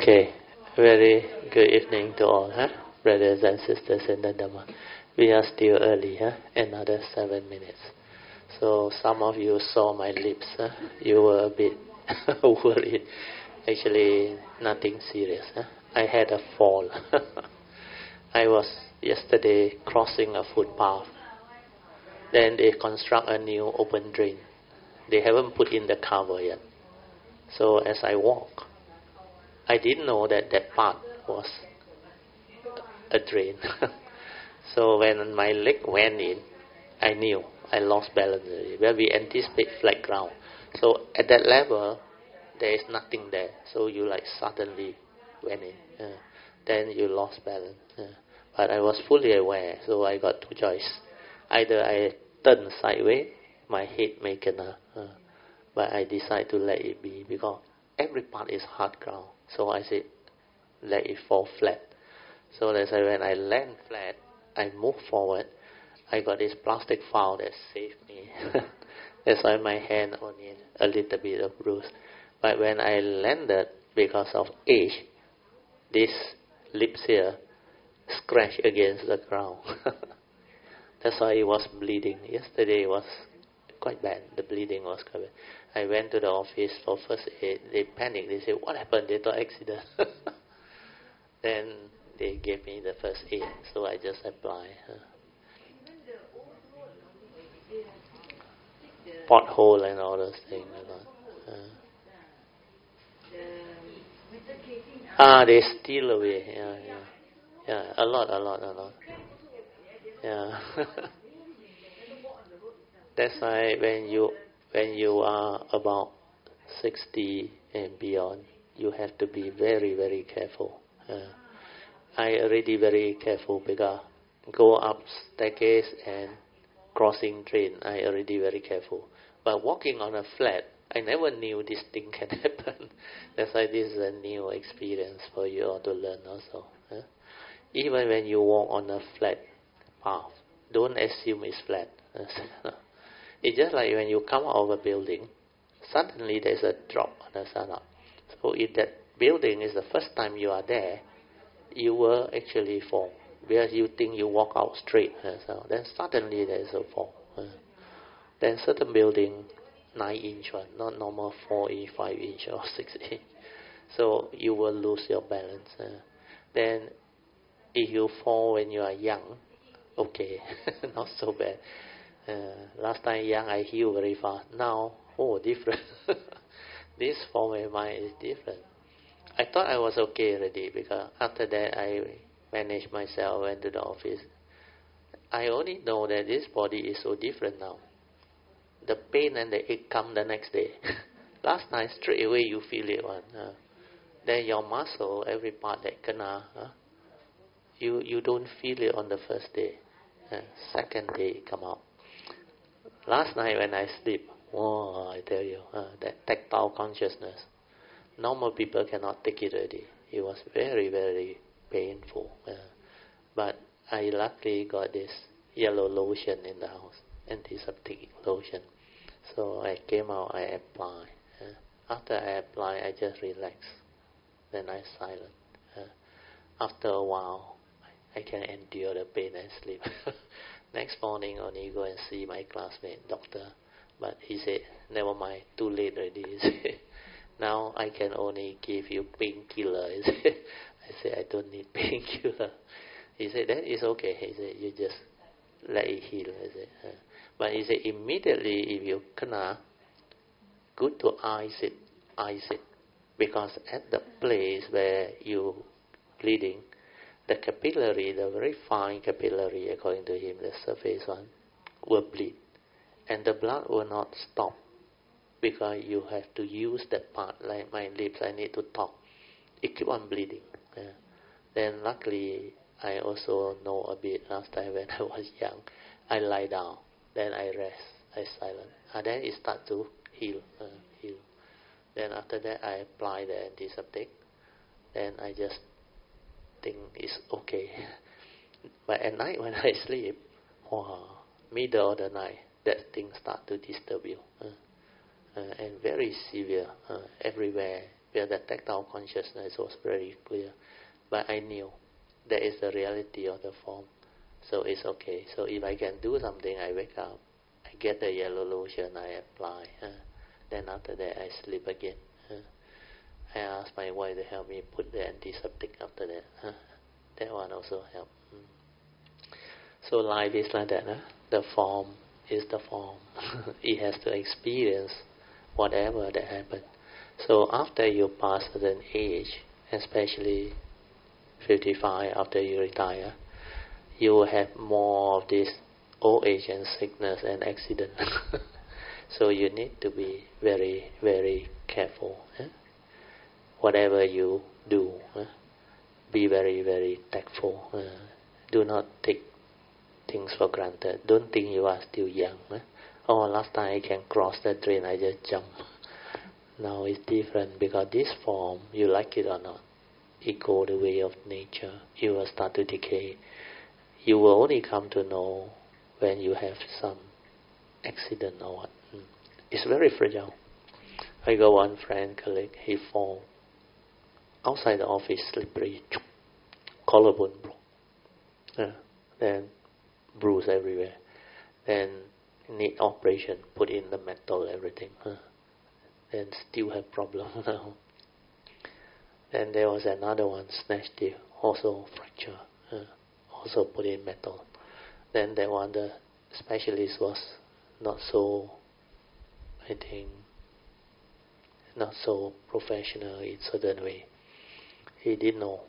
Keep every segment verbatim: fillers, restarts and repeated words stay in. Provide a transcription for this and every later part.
Okay, very good evening to all, huh? Brothers and sisters in the Dhamma. We are still early, huh? Another seven minutes. So some of you saw my lips, huh? You were a bit worried. Actually, nothing serious. Huh? I had a fall. I was yesterday crossing a footpath. Then they construct a new open drain. They haven't put in the cover yet. So as I walk, I didn't know that that part was a drain. So when my leg went in, I knew I lost balance already. Where we anticipate flat ground. So at that level, there is nothing there. So you like suddenly went in. Uh, then you lost balance. Uh, but I was fully aware, so I got two choices. Either I turn sideways, my head may kena. Uh, but I decide to let it be because every part is hard ground. So I said, let it fall flat. So that's why when I land flat, I move forward. I got this plastic file that saved me. That's why my hand only a little bit of bruise. But when I landed, because of age, this lips here scratched against the ground. That's why it was bleeding. Yesterday it was quite bad. The bleeding was quite bad. I went to the office for first aid. They panicked. They said, what happened? They thought accident. Then they gave me the first aid. So I just applied. Uh, pothole and all those things. Uh, ah, they steal away. Yeah, yeah. Yeah, a lot, a lot, a lot. Yeah. That's why when you when you are about sixty and beyond, you have to be very, very careful. Uh, I already very careful because go up staircase and crossing drain, I already very careful. But walking on a flat, I never knew this thing can happen. That's why this is a new experience for you all to learn also. Uh, even when you walk on a flat path, don't assume it's flat. It's just like when you come out of a building, suddenly there's a drop on the side. So if that building is the first time you are there, you will actually fall. Because you think you walk out straight. Uh, so then suddenly there's a fall. Uh, then certain building, nine inch one, not normal four inch, five inch or six inch. So you will lose your balance. Uh, then if you fall when you are young, okay, not so bad. Uh, last time young, I heal very fast. Now, oh, different. This form of mind is different. I thought I was okay already because after that I managed myself, went to the office. I only know that this body is so different now. The pain and the ache come the next day. Last night, straight away you feel it one. Uh, then your muscle, every part that kena, uh, you you don't feel it on the first day. Uh, second day it come out. Last night when I sleep, oh, I tell you, uh, that tactile consciousness, normal people cannot take it already. It was very, very painful. Uh, but I luckily got this yellow lotion in the house, antiseptic lotion. So I came out, I applied. Uh, after I apply, I just relax. Then I silent. Uh, after a while, I can endure the pain and sleep. Next morning, only go and see my classmate, doctor. But he said, never mind, too late already. He said, now I can only give you painkiller. I said, I said, I don't need painkiller. He said, that is okay. He said, you just let it heal. I said, uh. But he said, immediately if you kena, good to ice it, ice it. Because at the place where you bleeding, the capillary, the very fine capillary, according to him, the surface one, will bleed. And the blood will not stop because you have to use that part, like my lips, I need to talk. It keep on bleeding. Yeah. Then luckily, I also know a bit last time when I was young. I lie down, then I rest, I silent. And then it start to heal, uh, heal. Then after that, I apply the antiseptic. Then I just think it's okay. But at night when I sleep, wow, middle of the night, that thing start to disturb you. Uh, uh, and very severe, uh, everywhere where the tactile consciousness was very clear. But I knew that is the reality of the form. So it's okay. So if I can do something, I wake up, I get the yellow lotion, I apply. Huh? Then after that, I sleep again. Huh? I ask my wife to help me put the antiseptic after that. Huh? That one also helps. Hmm. So life is like that. Huh? The form is the form. It has to experience whatever that happens. So after you pass a certain age, especially fifty-five, after you retire, you will have more of this old age and sickness and accident. So you need to be very, very careful. Eh? Whatever you do, eh? Be very, very tactful. Eh? Do not take things for granted. Don't think you are still young. Eh? Oh, last time I can cross the drain, I just jump. Now it's different because this form, you like it or not, it goes the way of nature. You will start to decay. You will only come to know when you have some accident or what. It's very fragile. I got one friend, colleague, he fall outside the office, slippery, collarbone broke. Yeah. Then bruise everywhere. Then need operation, put in the metal, everything. Huh? Then still have problem now. Then there was another one, snatched deal, also fracture. Huh? Also put in metal. Then that one, the specialist was not so, I think, not so professional in certain way. He didn't know.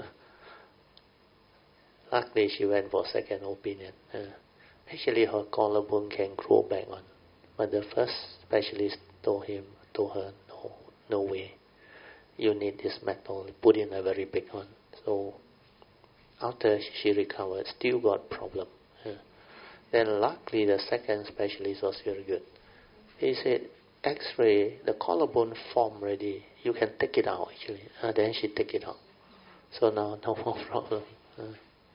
Luckily, she went for second opinion. Uh, actually, her collarbone can grow back on, but the first specialist told him, told her, no, no way. You need this metal. Put in a very big one. So after she recovered, still got problem. Uh, then luckily, the second specialist was very good. He said, X-ray, the collarbone form ready. You can take it out, actually. Uh, then she take it out. So now, no more problem. Uh.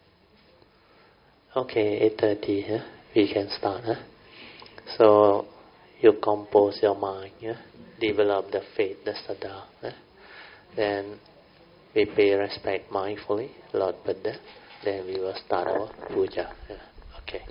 Okay, eight thirty, huh? We can start. Huh? So, you compose your mind, yeah? Develop the faith, the saddha. Huh? Then, we pay respect mindfully, Lord Buddha. Then we will start our puja. Yeah? Okay.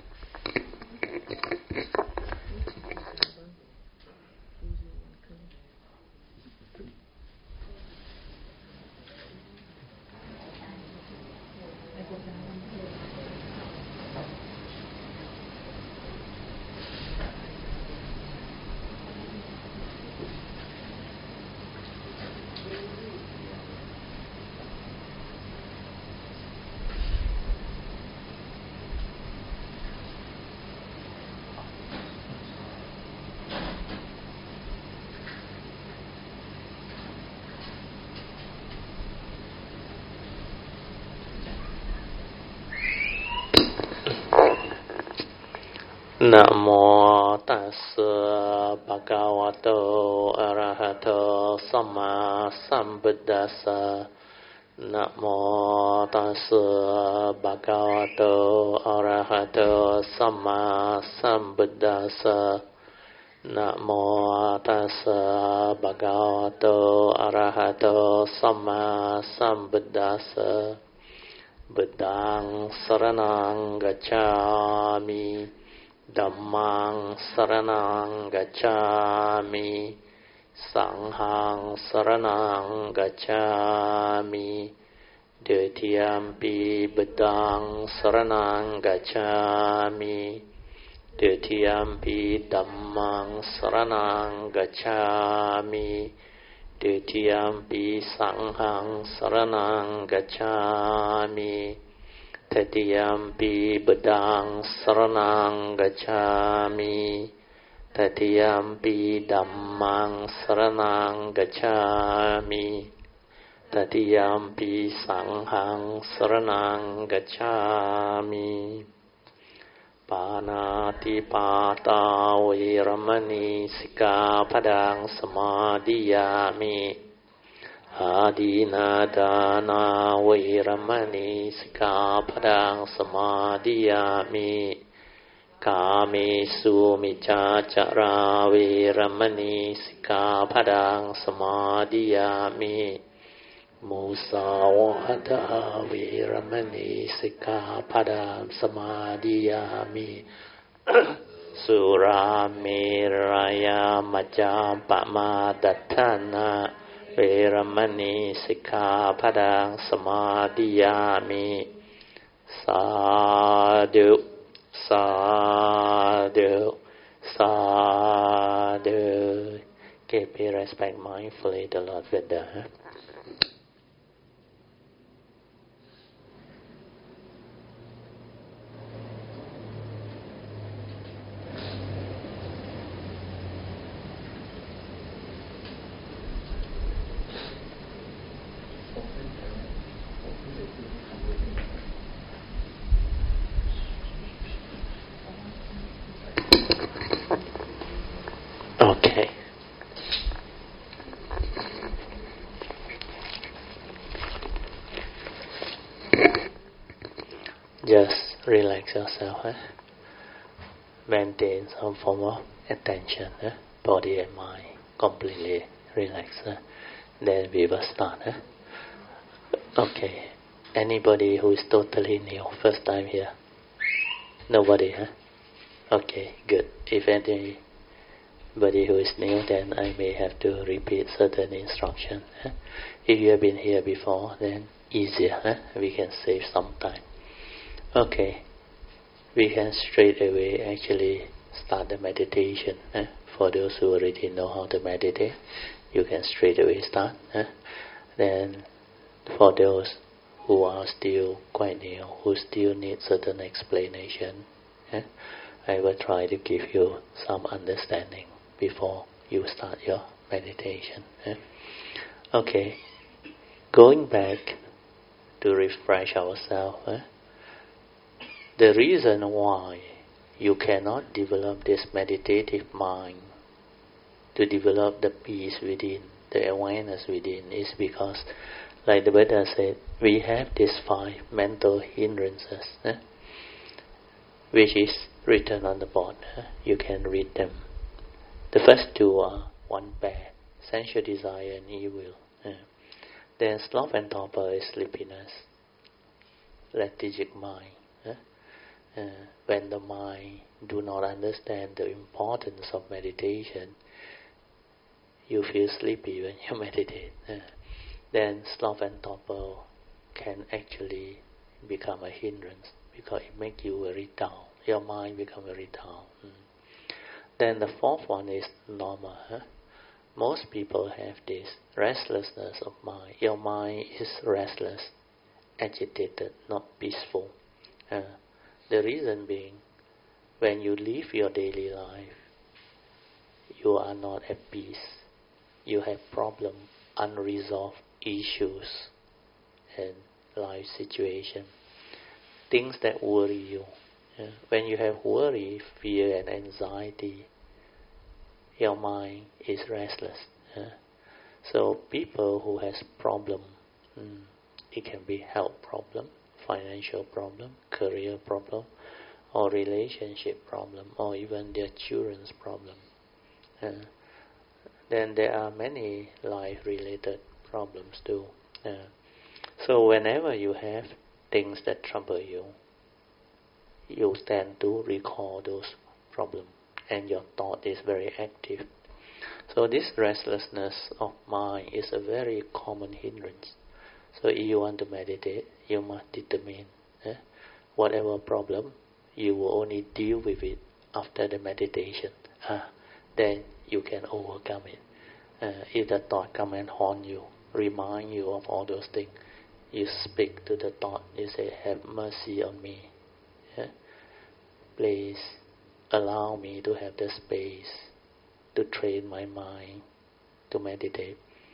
Namo tassa bhagavato arahato samma sambuddhassa. Namo tassa bhagavato arahato samma sambuddhassa. Namo tassa bhagavato arahato samma sambuddhassa. Buddhaṃ saranang gacchāmi. Dhammang saranang gacchāmi. Sanghang saranang gacchāmi. Dutiyampi buddhaṃ saranang gacchāmi. Dutiyampi dhammang saranang gacchāmi. Dutiyampi sanghang saranang gacchāmi. Tatiyampi buddhaṃ saranang gacchāmi. Tatiyampi dhammang saranang gacchāmi. Tatiyampi sanghang saranang gacchāmi. Pānāti pātā vairamani sikkhapadang samadhiyāmi. Adinādāna vairamani sikkhapadang samadhiyāmi. กาเมสุมิจฉาจาราเวรมณีสิกขาปดังสมาธิยามิมุสาวาทาเวรมณีสิกขาปดังสมาธิยามิสุราเมรยามัจจาปมาดัฏฐานาเวรมณีสิกขาปดังสมาธิยามิสาธุสาธุสาธุ Okay, pay respect mindfully to Lord Buddha. Huh? Okay. Just relax yourself. Huh? Maintain some form of attention, huh? Body and mind completely relax. Huh? Then we will start. Huh? Okay. Anybody who is totally new, first time here? Nobody, huh? Okay, good. If anybody who is new, then I may have to repeat certain instructions. Huh? If you have been here before, then easier. Huh? We can save some time. Okay. We can straight away actually start the meditation. Huh? For those who already know how to meditate, you can straight away start. Huh? Then for those who are still quite new, who still need certain explanation, huh? I will try to give you some understanding before you start your meditation. Huh? Okay. Going back to refresh ourselves, huh? The reason why you cannot develop this meditative mind, to develop the peace within, the awareness within, is because, like the Buddha said, we have these five mental hindrances, eh, which is written on the board. Eh? You can read them. The first two are one pair, sensual desire and evil. Eh? Then sloth and torpor is sleepiness, lethargic mind. Eh? Uh, when the mind do not understand the importance of meditation, you feel sleepy when you meditate. Uh, then sloth and torpor can actually become a hindrance because it makes you very down. Your mind becomes very down. Mm. Then the fourth one is normal. Huh? Most people have this restlessness of mind. Your mind is restless, agitated, not peaceful. Uh, The reason being, when you live your daily life, you are not at peace. You have problems, unresolved issues, and life situation, things that worry you. Yeah? When you have worry, fear, and anxiety, your mind is restless. Yeah? So people who has problem, mm, it can be health problem, financial problem, career problem, or relationship problem, or even their children's problem. Uh, then there are many life-related problems too. Uh, so whenever you have things that trouble you, you tend to recall those problems, and your thought is very active. So this restlessness of mind is a very common hindrance. So if you want to meditate, you must determine eh, whatever problem, you will only deal with it after the meditation. Ah, then you can overcome it. Uh, if the thought come and haunt you, remind you of all those things, you speak to the thought, you say, have mercy on me. Yeah? Please allow me to have the space to train my mind to meditate.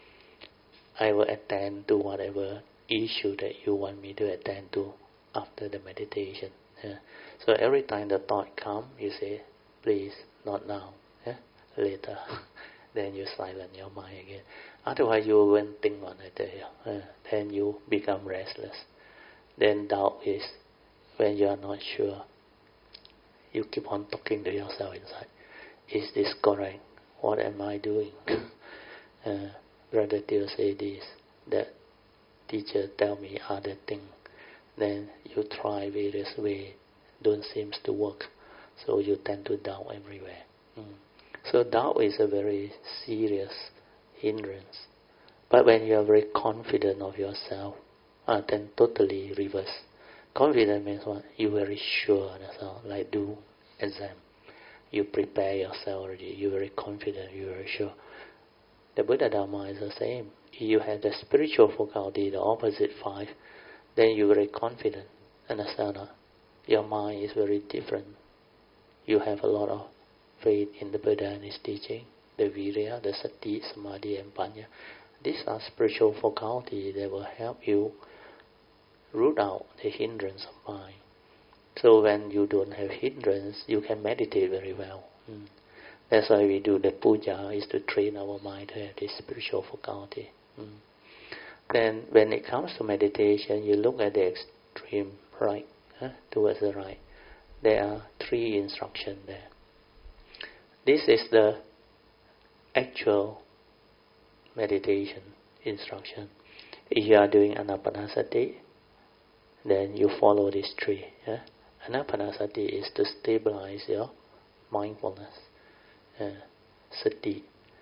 I will attend to whatever issue that you want me to attend to after the meditation. Yeah. So every time the thought comes, you say, please, not now, yeah? Later. Then you silence your mind again. Otherwise you will think on it. Uh, then you become restless. Then doubt is when you are not sure. You keep on talking to yourself inside. Is this correct? What am I doing? uh, Brother Teo say this, that teacher tell me other thing. Then you try various way, don't seems to work. So you tend to doubt everywhere. Mm. So doubt is a very serious hindrance. But when you are very confident of yourself, uh, then totally reverse. Confident means what? You're very sure. That's all. Like do exam. You prepare yourself already. You're very confident. You're very sure. The Buddha Dharma is the same. You have the spiritual faculty, the opposite five, then you're very confident. Understand? Huh? Your mind is very different. You have a lot of faith in the Buddha and his teaching, the Virya, the Sati, Samadhi, and Panya. These are spiritual faculty that will help you root out the hindrance of mind. So when you don't have hindrance, you can meditate very well. Mm. That's why we do the puja, is to train our mind to have this spiritual faculty. Mm. Then when it comes to meditation, you look at the extreme right, huh, towards the right. There are three instructions there. This is the actual meditation instruction. If you are doing anapanasati, then you follow these three. Yeah? Anapanasati is to stabilize your mindfulness. Uh, sati.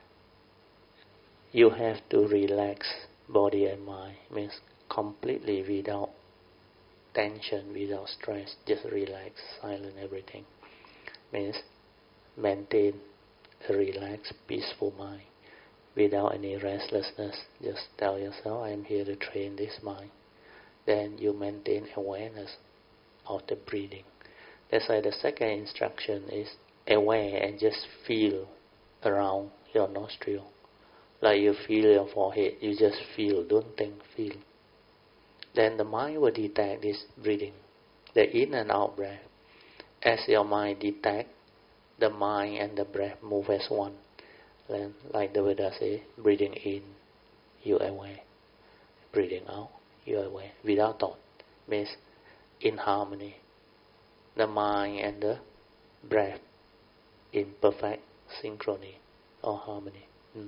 You have to relax body and mind. Means completely without tension, without stress. Just relax, silent everything. Means maintain a relaxed, peaceful mind without any restlessness. Just tell yourself, I am here to train this mind. Then you maintain awareness of the breathing. That's why the second instruction is aware and just feel around your nostril. Like you feel your forehead, you just feel, don't think, feel. Then the mind will detect this breathing, the in and out breath. As your mind detects, the mind and the breath move as one. Then, like the Buddha says, breathing in, you are aware. Breathing out, you are aware. Without thought, means in harmony. The mind and the breath in perfect synchrony or harmony. Mm.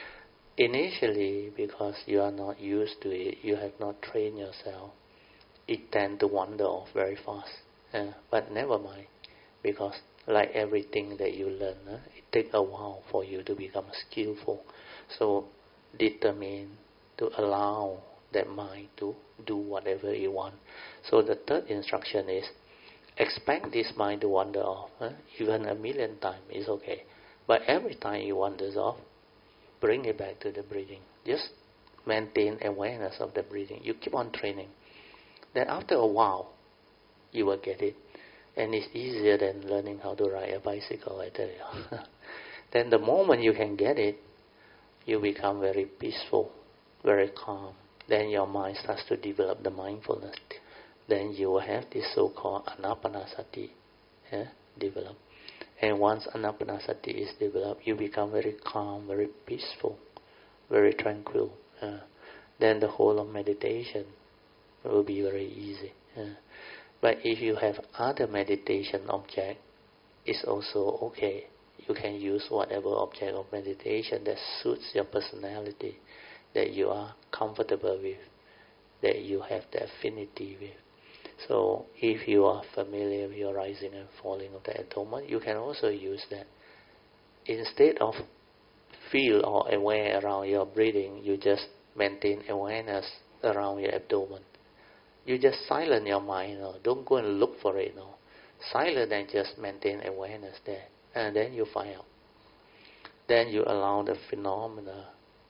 Initially, because you are not used to it, you have not trained yourself, it tends to wander off very fast. Uh, but never mind, because like everything that you learn, uh, it takes a while for you to become skillful. So determine to allow that mind to do whatever it wants. So the third instruction is, expect this mind to wander off. Uh, even a million times is okay. But every time it wanders off, bring it back to the breathing. Just maintain awareness of the breathing. You keep on training. Then after a while, you will get it. And it's easier than learning how to ride a bicycle, I tell you. Then the moment you can get it, you become very peaceful, very calm. Then your mind starts to develop the mindfulness. Then you will have this so-called anapanasati yeah, develop. And once anapanasati is developed, you become very calm, very peaceful, very tranquil. Uh, then the whole of meditation will be very easy. Uh, but if you have other meditation object, it's also okay. You can use whatever object of meditation that suits your personality, that you are comfortable with, that you have the affinity with. So if you are familiar with your rising and falling of the abdomen, you can also use that. Instead of feel or aware around your breathing, you just maintain awareness around your abdomen. You just silence your mind. You know. Don't go and look for it. You know. Silent and just maintain awareness there. And then you find out. Then you allow the phenomena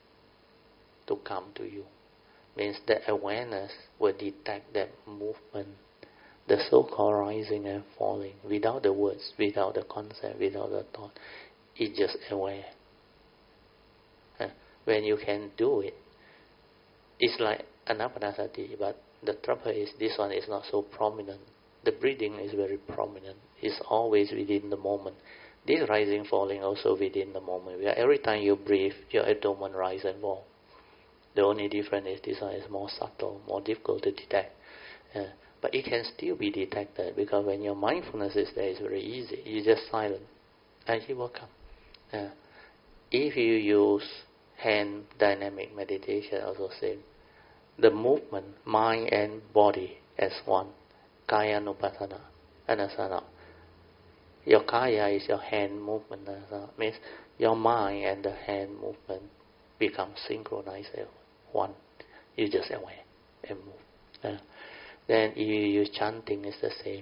to come to you. Means that awareness will detect that movement, the so-called rising and falling, without the words, without the concept, without the thought. It's just aware. When you can do it, it's like anapanasati, but the trouble is this one is not so prominent. The breathing is very prominent. It's always within the moment. This rising, falling also within the moment. Where every time you breathe, your abdomen rise and fall. The only difference is this one is more subtle, more difficult to detect. Uh, But it can still be detected, because when your mindfulness is there, it's very easy. You just silent, and it will come. Uh, if you use hand dynamic meditation, also same. The movement, mind and body as one. Kaya nupassana, anasana. Your kaya is your hand movement. Uh, means your mind and the hand movement become synchronized at one. You just aware and move. Uh, then you use chanting, is the same.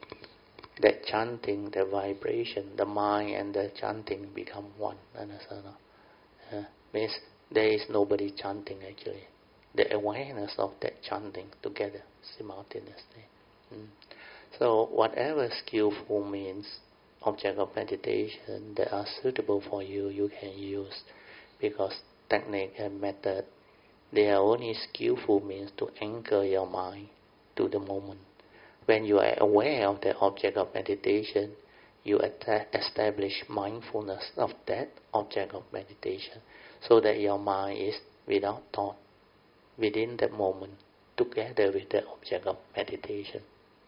That chanting, the vibration, the mind and the chanting become one. Anasana. Uh, means there is nobody chanting actually. The awareness of that chanting together simultaneously. Mm. So whatever skillful means, object of meditation that are suitable for you, you can use, because technique and method, they are only skillful means to anchor your mind to the moment. When you are aware of the object of meditation, you establish mindfulness of that object of meditation, so that your mind is without thought, within that moment, together with the object of meditation.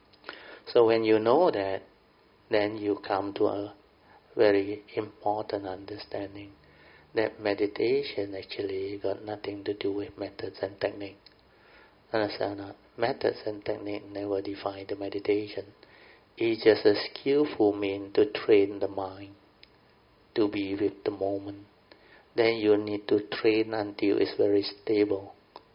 So when you know that, then you come to a very important understanding that meditation actually got nothing to do with methods and technique. Understand that? Methods and technique never define the meditation. It's just a skillful means to train the mind to be with the moment. Then you need to train until it's very stable.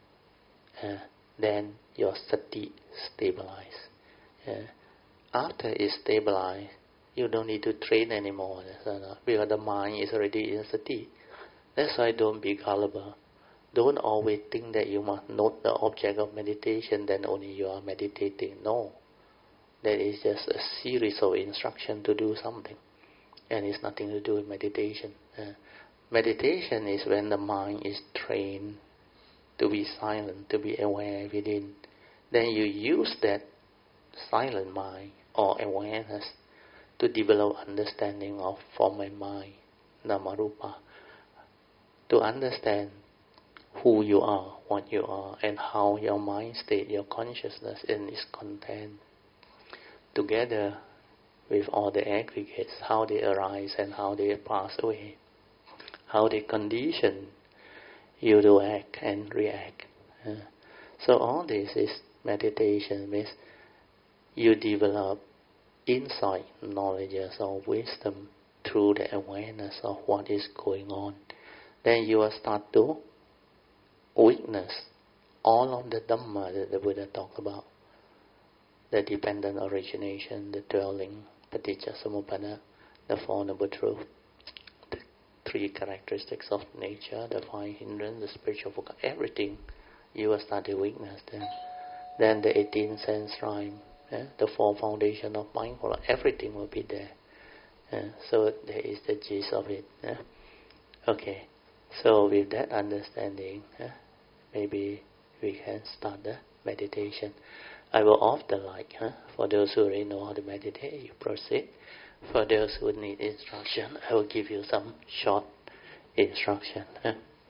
Uh, then your sati stabilize. Uh, after it's stabilized, you don't need to train anymore, because the mind is already in sati. That's why don't be gullible. Don't always think that you must note the object of meditation, then only you are meditating. No. That is just a series of instructions to do something. And it's nothing to do with meditation. Uh, meditation is when the mind is trained to be silent, to be aware within. Then you use that silent mind or awareness to develop understanding of form and mind, Namarupa, to understand who you are, what you are, and how your mind state, your consciousness and its content, together with all the aggregates, how they arise and how they pass away, how they condition you to act and react. Uh, so all this is meditation, means you develop insight, knowledge or wisdom through the awareness of what is going on. Then you will start to witness all of the Dhamma that the Buddha talked about. The dependent origination, the dwelling, paticca samuppada, the Four Noble Truths, the three characteristics of nature, the five hindrances, the spiritual focus, everything you will start to witness then. Then the eighteen sense rhyme, eh? The four foundation of mindfulness, everything will be there. Eh? So there is the gist of it. Eh? Okay, so with that understanding, eh? maybe we can start the meditation. I will off the light. Huh? For those who already know how to meditate, you proceed. For those who need instruction, I will give you some short instruction. Huh?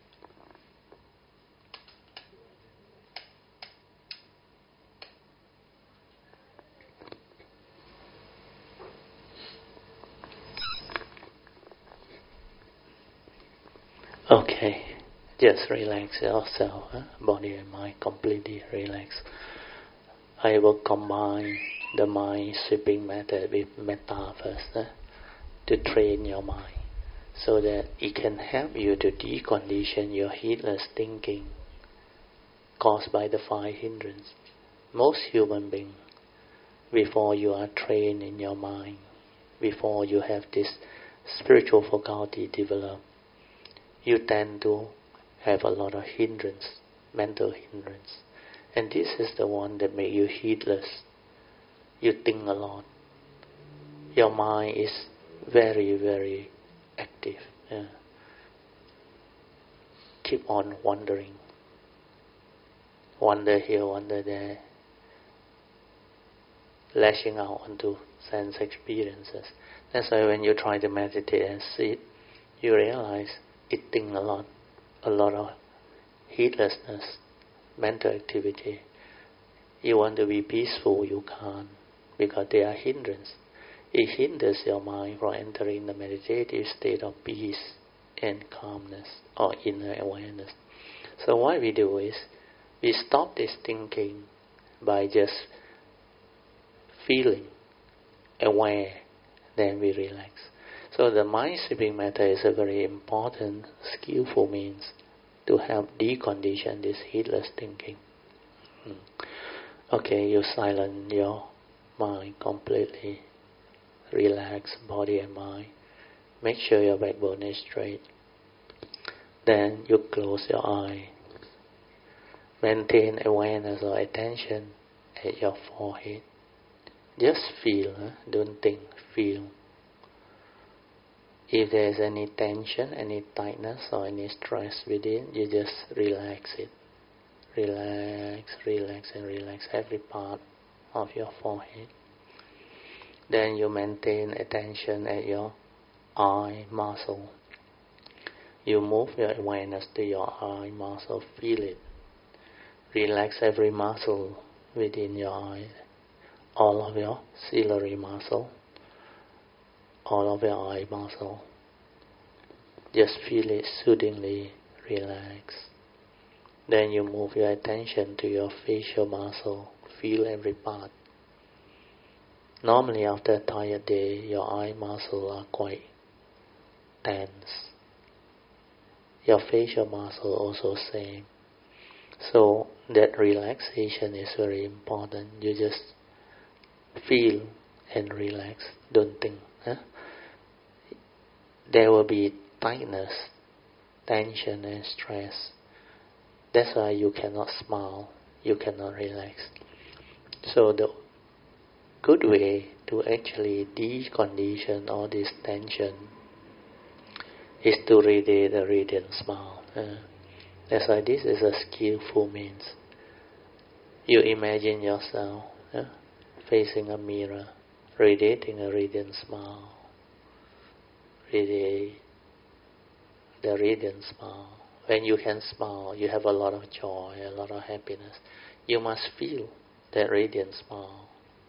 Okay, just relax yourself, huh? Body and mind completely relax. I will combine the mind sweeping method with metta first, huh? To train your mind, so that it can help you to decondition your heedless thinking caused by the five hindrances. Most human beings, before you are trained in your mind, before you have this spiritual faculty developed, you tend to have a lot of hindrance, mental hindrance. And this is the one that makes you heedless. You think a lot. Your mind is very, very active. Yeah. Keep on wandering. Wander here, wander there. Lashing out onto sense experiences. That's why when you try to meditate and sit, you realize it thinks a lot. A lot of heedlessness, mental activity. You want to be peaceful, you can't, because they are hindrance. It hinders your mind from entering the meditative state of peace and calmness or inner awareness. So what we do is, we stop this thinking by just feeling, aware, then we relax. So the mind sweeping method is a very important, skillful means to help decondition this heedless thinking. Hmm. Okay, you silence your mind completely. Relax body and mind. Make sure your backbone is straight. Then you close your eye. Maintain awareness or attention at your forehead. Just feel, huh? Don't think, feel. If there is any tension, any tightness or any stress within, you just relax it. Relax, relax and relax every part of your forehead. Then you maintain attention at your eye muscle. You move your awareness to your eye muscle, feel it. Relax every muscle within your eye. All of your ciliary muscle, all of your eye muscle. Just feel it soothingly, relax. Then you move your attention to your facial muscle, feel every part. Normally after a tired day, your eye muscles are quite tense. Your facial muscle also same. So that relaxation is very important. You just feel and relax. Don't think. Huh? There will be tightness, tension and stress. That's why you cannot smile. You cannot relax. So the good way to actually decondition all this tension is to radiate a radiant smile. Uh, that's why this is a skillful means. You imagine yourself uh, facing a mirror, radiating a radiant smile. Radiate the radiant smile. When you can smile, you have a lot of joy, a lot of happiness. You must feel that radiant smile.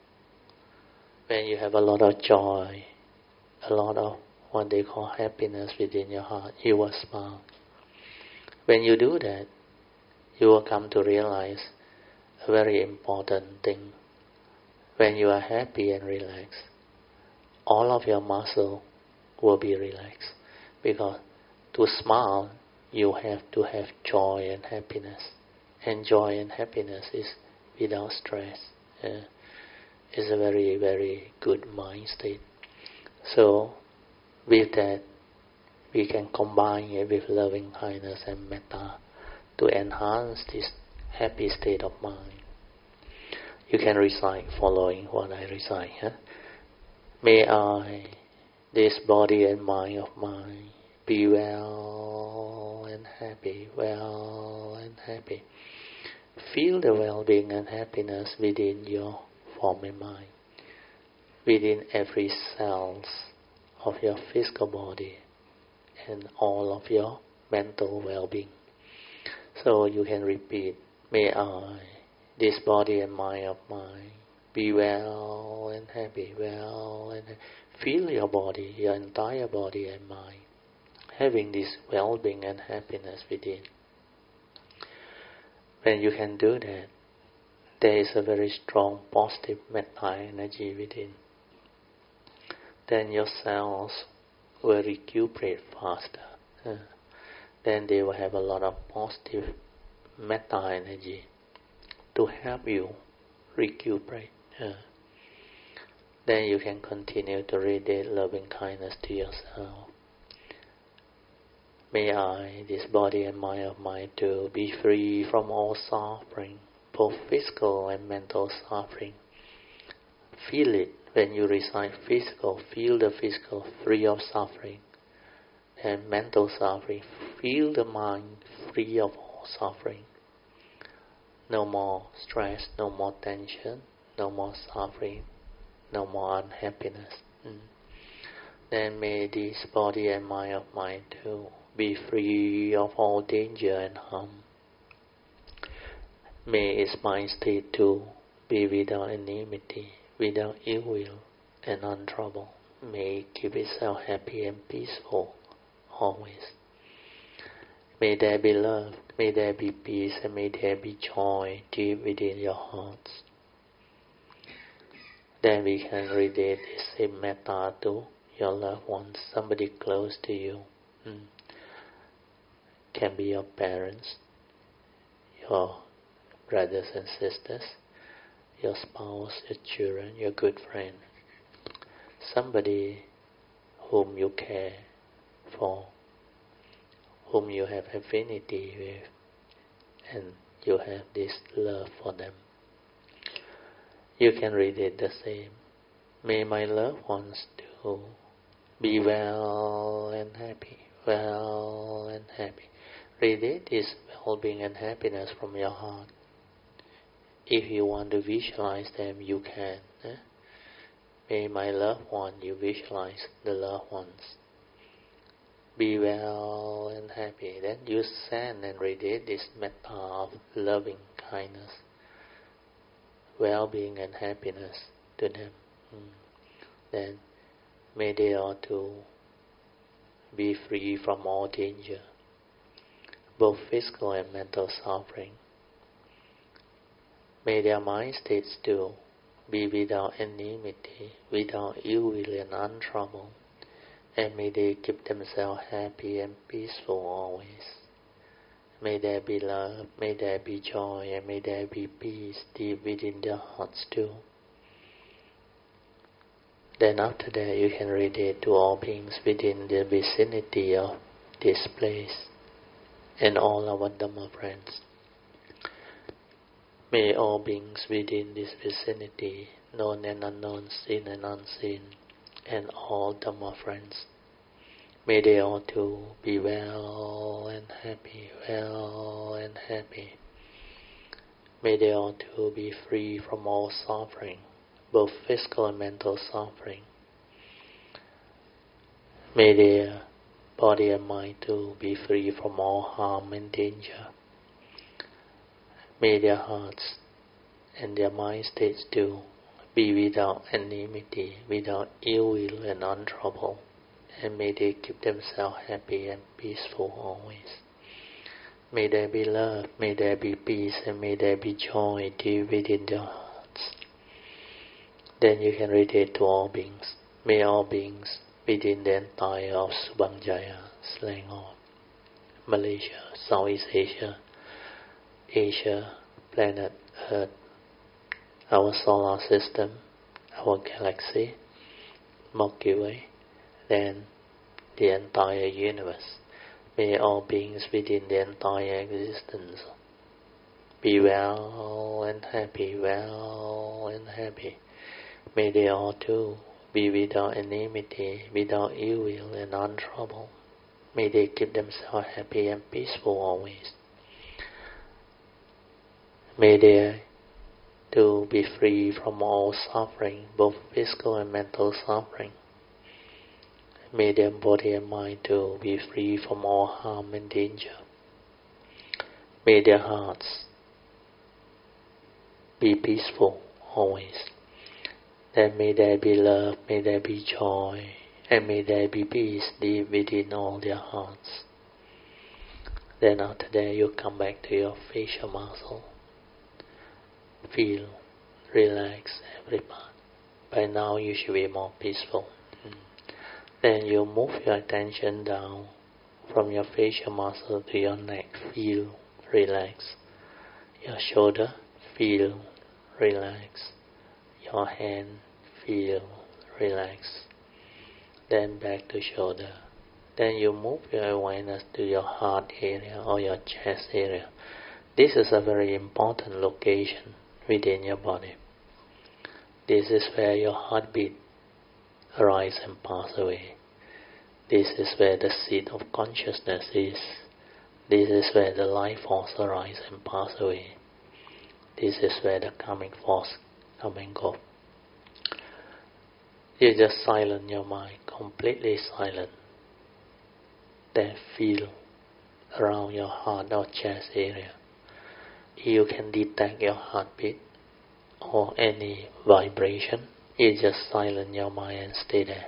When you have a lot of joy, a lot of what they call happiness within your heart, you will smile. When you do that, you will come to realize a very important thing. When you are happy and relaxed, all of your muscle will be relaxed. Because to smile, you have to have joy and happiness. And joy and happiness is without stress. Uh, it's a very, very good mind state. So, with that, we can combine it with loving kindness and metta to enhance this happy state of mind. You can recite following what I recite. Huh? May I, this body and mind of mine, be well and happy, well and happy. Feel the well-being and happiness within your form and mind, within every cells of your physical body and all of your mental well-being. So you can repeat, may I, this body and mind of mine, be well and happy, well and happy. Feel your body, your entire body and mind, having this well-being and happiness within. When you can do that, there is a very strong positive metta energy within. Then your cells will recuperate faster. Uh, then they will have a lot of positive metta energy to help you recuperate. Uh, then you can continue to radiate loving kindness to yourself. May I, this body and mind of mine too, be free from all suffering, both physical and mental suffering. Feel it when you recite physical, feel the physical free of suffering. And mental suffering, feel the mind free of all suffering. No more stress, no more tension, no more suffering, no more unhappiness. Mm. Then may this body and mind of mine too be free of all danger and harm. May its mind state too be without enmity, without ill will and untroubled. May keep itself happy and peaceful always. May there be love, may there be peace, and may there be joy deep within your hearts. Then we can relate this same metta to your loved ones, somebody close to you. Hmm. Can be your parents, your brothers and sisters, your spouse, your children, your good friend. Somebody whom you care for, whom you have affinity with, and you have this love for them. You can read it the same. May my loved ones too be well and happy, well and happy. Read it is well-being and happiness from your heart. If you want to visualize them, you can. Eh? May my loved one, you visualize the loved ones. Be well and happy. Then you send and radiate this metta of loving kindness, well-being and happiness to them. Mm. Then may they all too be free from all danger, both physical and mental suffering. May their mind states too be without enmity, without ill will and untroubled, and may they keep themselves happy and peaceful always. May there be love, may there be joy, and may there be peace deep within their hearts too. Then after that you can radiate to all beings within the vicinity of this place and all our Dhamma friends. May all beings within this vicinity, known and unknown, seen and unseen, and all Dhamma friends, may they all too be well and happy, well and happy. May they all too be free from all suffering, both physical and mental suffering. May their body and mind too be free from all harm and danger. May their hearts and their mind states too be without enmity, without ill will and untroubled, and may they keep themselves happy and peaceful always. May there be love, may there be peace, and may there be joy deep within their hearts. Then you can radiate to all beings. May all beings within the entire of Subang Jaya, Selangor, Malaysia, Southeast Asia, Asia, planet Earth, our solar system, our galaxy, Milky Way, then the entire universe. May all beings within the entire existence be well and happy, well and happy. May they all too be without enmity, without ill will and untroubled. May they keep themselves happy and peaceful always. May they too be free from all suffering, both physical and mental suffering. May their body and mind too be free from all harm and danger. May their hearts be peaceful always. Then may there be love, may there be joy, and may there be peace deep within all their hearts. Then after that you come back to your facial muscle. Feel, relax every part. By now you should be more peaceful. Then you move your attention down from your facial muscle to your neck. Feel, relax. Your shoulder, feel, relax. Your hand, feel, relax. Then back to shoulder. Then you move your awareness to your heart area or your chest area. This is a very important location within your body. This is where your heartbeat arise and pass away. This is where the seat of consciousness is. This is where the life force arise and pass away. This is where the karmic force come and go. You just silence your mind, completely silent. Then feel around your heart or chest area. You can detect your heartbeat or any vibration, you just silence your mind and stay there.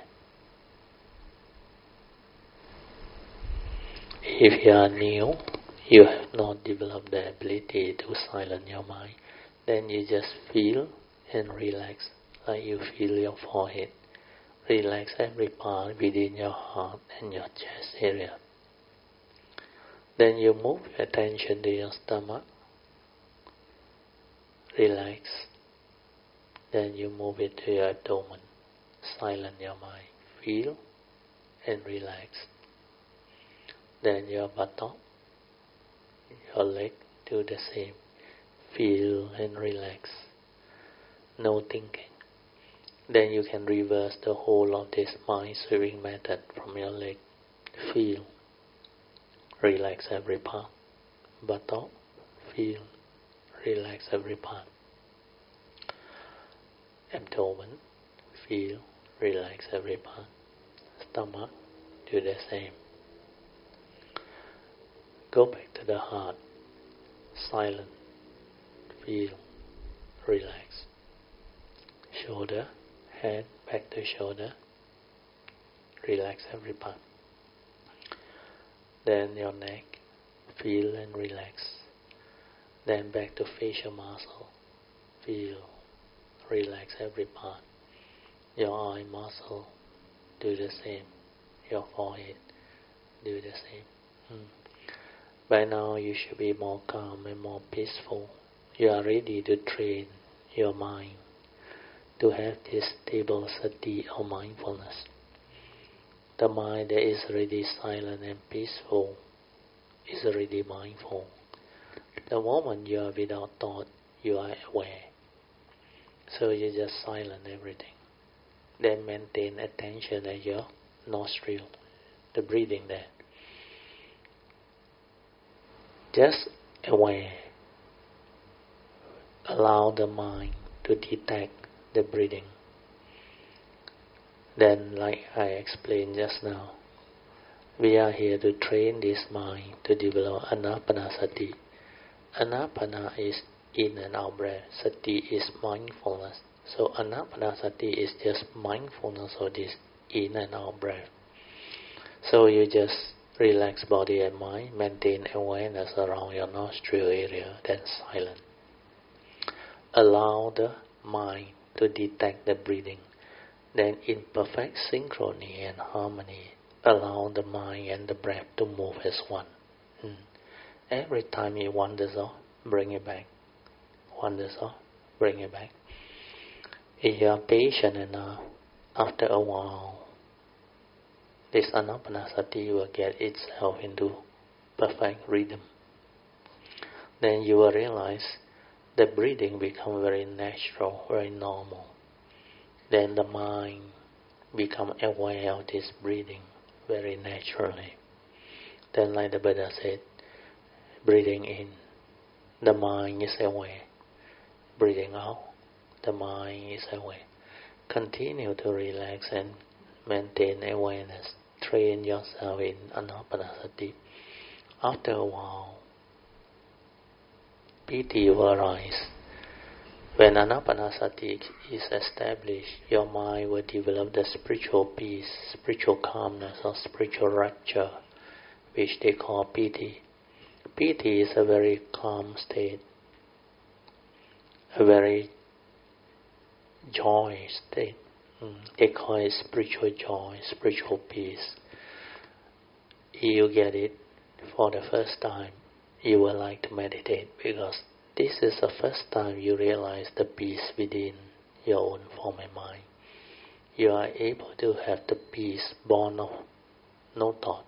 If you are new, you have not developed the ability to silence your mind, then you just feel and relax, like you feel your forehead. Relax every part within your heart and your chest area. Then you move your attention to your stomach. Relax. Then you move it to your abdomen. Silence your mind. Feel and relax. Then your buttock, your leg, do the same. Feel and relax. No thinking. Then you can reverse the whole of this mind sweeping method from your leg. Feel. Relax every part. Buttock. Feel. Relax every part. Abdomen. Feel. Relax every part. Stomach. Do the same. Go back to the heart. Silent. Feel. Relax. Shoulder. Head, back to shoulder. Relax every part. Then your neck, feel and relax. Then back to facial muscle. Feel, relax every part. Your eye muscle, do the same. Your forehead, do the same. Hmm. By now you should be more calm and more peaceful. You are ready to train your mind to have this stable sati or mindfulness. The mind that is already silent and peaceful is already mindful. The moment you are without thought, you are aware. So you just silence everything. Then maintain attention at your nostril, the breathing there. Just aware. Allow the mind to detect the breathing. Then, like I explained just now, we are here to train this mind to develop anapanasati. Anapana is in and out breath. Sati is mindfulness. So anapanasati is just mindfulness of this in and out breath. So you just relax body and mind, maintain awareness around your nostril area, then silent. Allow the mind to detect the breathing. Then in perfect synchrony and harmony, allow the mind and the breath to move as one. Hmm. Every time it wanders off, bring it back. Wanders off, bring it back. If you are patient enough, after a while, this anapanasati will get itself into perfect rhythm. Then you will realize the breathing becomes very natural, very normal. Then the mind becomes aware of this breathing very naturally. Then like the Buddha said, breathing in, the mind is aware. Breathing out, the mind is aware. Continue to relax and maintain awareness. Train yourself in anapanasati. After a while, piti will arise. When anapanasati is established, your mind will develop the spiritual peace, spiritual calmness, or spiritual rapture, which they call piti. Piti is a very calm state, a very joy state. They call it spiritual joy, spiritual peace. You get it for the first time, you will like to meditate, because this is the first time you realize the peace within your own form and mind. You are able to have the peace born of no thought,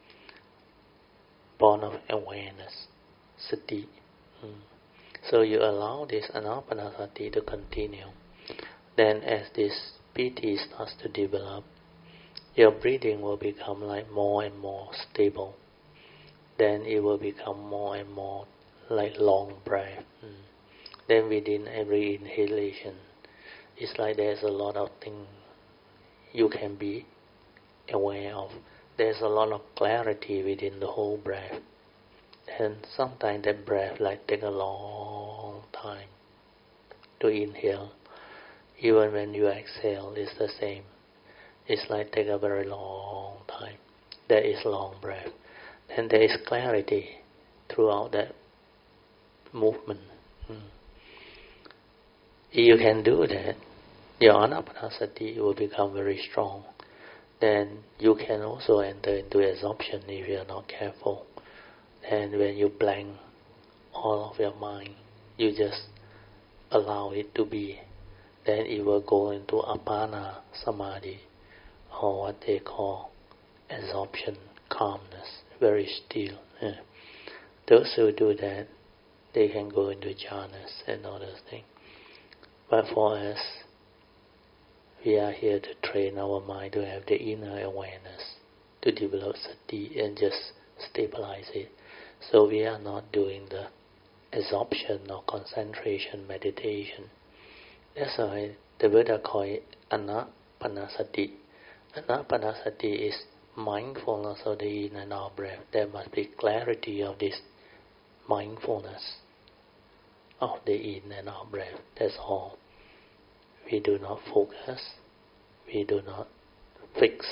born of awareness, sati. Mm. So you allow this anapanasati to continue. Then as this piti starts to develop, your breathing will become like more and more stable. Then it will become more and more like long breath. Mm. Then within every inhalation, it's like there's a lot of things you can be aware of. There's a lot of clarity within the whole breath. And sometimes that breath like take a long time. to inhale. Even when you exhale, it's the same. It's like take a very long time. There is long breath. Then there is clarity throughout that movement. Hmm. If you can do that, your anapanasati will become very strong. Then you can also enter into absorption if you are not careful. And when you blank all of your mind, you just allow it to be. Then it will go into apana samadhi, or what they call absorption, calmness, very still. Yeah. Those who do that, they can go into jhanas and other things. But for us, we are here to train our mind to have the inner awareness, to develop sati and just stabilize it. So we are not doing the absorption or concentration meditation. That's why the Buddha called it anapanasati. Anapanasati is mindfulness of the in and out breath. There must be clarity of this mindfulness of the in and out breath. That's all. We do not focus. We do not fix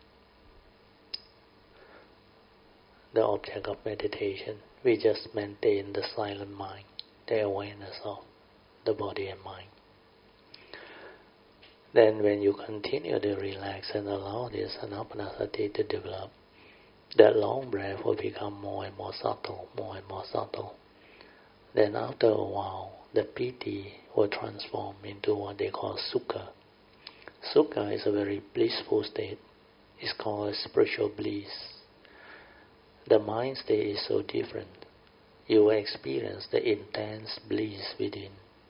the object of meditation. We just maintain the silent mind, the awareness of the body and mind. Then when you continue to relax and allow this anapanasati to develop, that long breath will become more and more subtle, more and more subtle. Then after a while, the piti will transform into what they call sukha. Sukha is a very blissful state. It's called a spiritual bliss. The mind state is so different. You will experience the intense bliss within.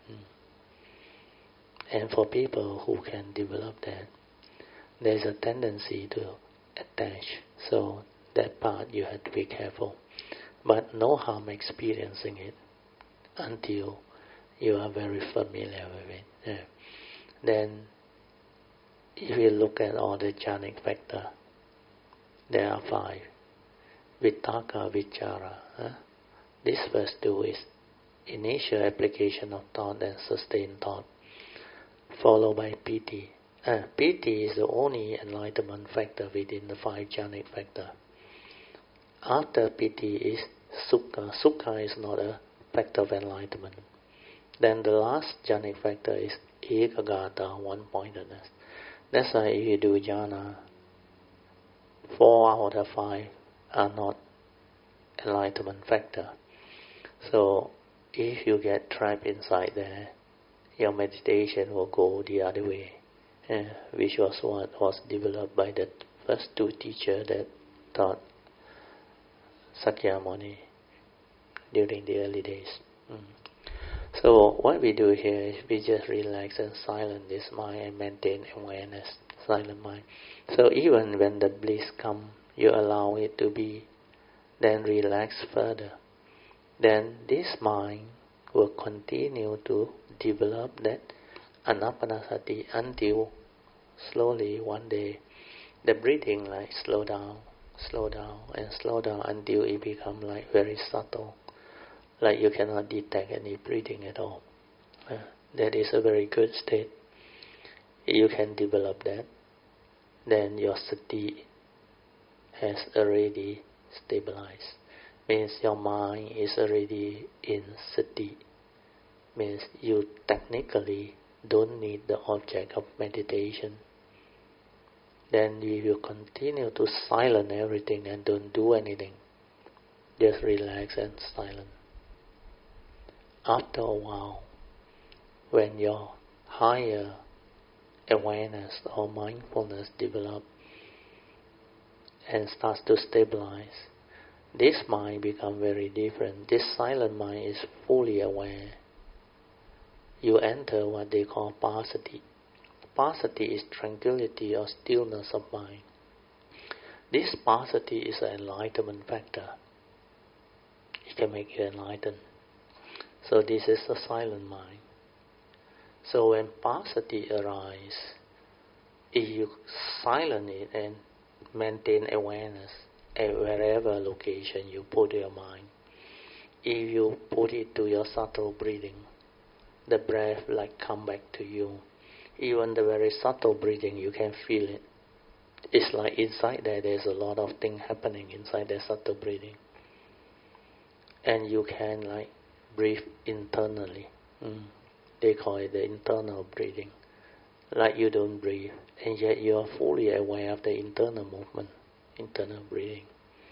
And for people who can develop that, there's a tendency to attach. So that part you have to be careful. But no harm experiencing it until you are very familiar with it. Yeah. Then, if you look at all the jhanic factors, there are five. Vitakka, vichara. Huh? This first two is initial application of thought and sustained thought, followed by piti. Uh, piti is the only enlightenment factor within the five jhanic factors. After piti is sukha. Sukha is not a factor of enlightenment. Then the last jhanic factor is ekagata, one-pointedness. That's why if you do jhana, four out of five are not enlightenment factor. So if you get trapped inside there, your meditation will go the other way, uh, which was what was developed by the first two teachers that taught Sakyamuni during the early days. Mm. So what we do here is we just relax and silence this mind and maintain awareness, silent mind. So even when the bliss comes, you allow it to be, then relax further. Then this mind will continue to develop that anapanasati until slowly one day the breathing like slow down, slow down and slow down until it becomes like very subtle, like you cannot detect any breathing at all. Uh, that is a very good state. You can develop that, then your sati has already stabilized. Means your mind is already in sati. Means you technically don't need the object of meditation. Then you will continue to silence everything and don't do anything. Just relax and silent. After a while, when your higher awareness or mindfulness develops and starts to stabilize, this mind becomes very different. This silent mind is fully aware. You enter what they call passaddhi. Passaddhi is tranquility or stillness of mind. This passaddhi is an enlightenment factor. It can make you enlightened. So this is the silent mind. So when passaddhi arises, if you silence it and maintain awareness at wherever location you put your mind, if you put it to your subtle breathing, the breath like come back to you. Even the very subtle breathing, you can feel it. It's like inside there, there's a lot of things happening inside the subtle breathing. And you can like breathe internally. Mm. They call it the internal breathing. Like you don't breathe, and yet you are fully aware of the internal movement, internal breathing.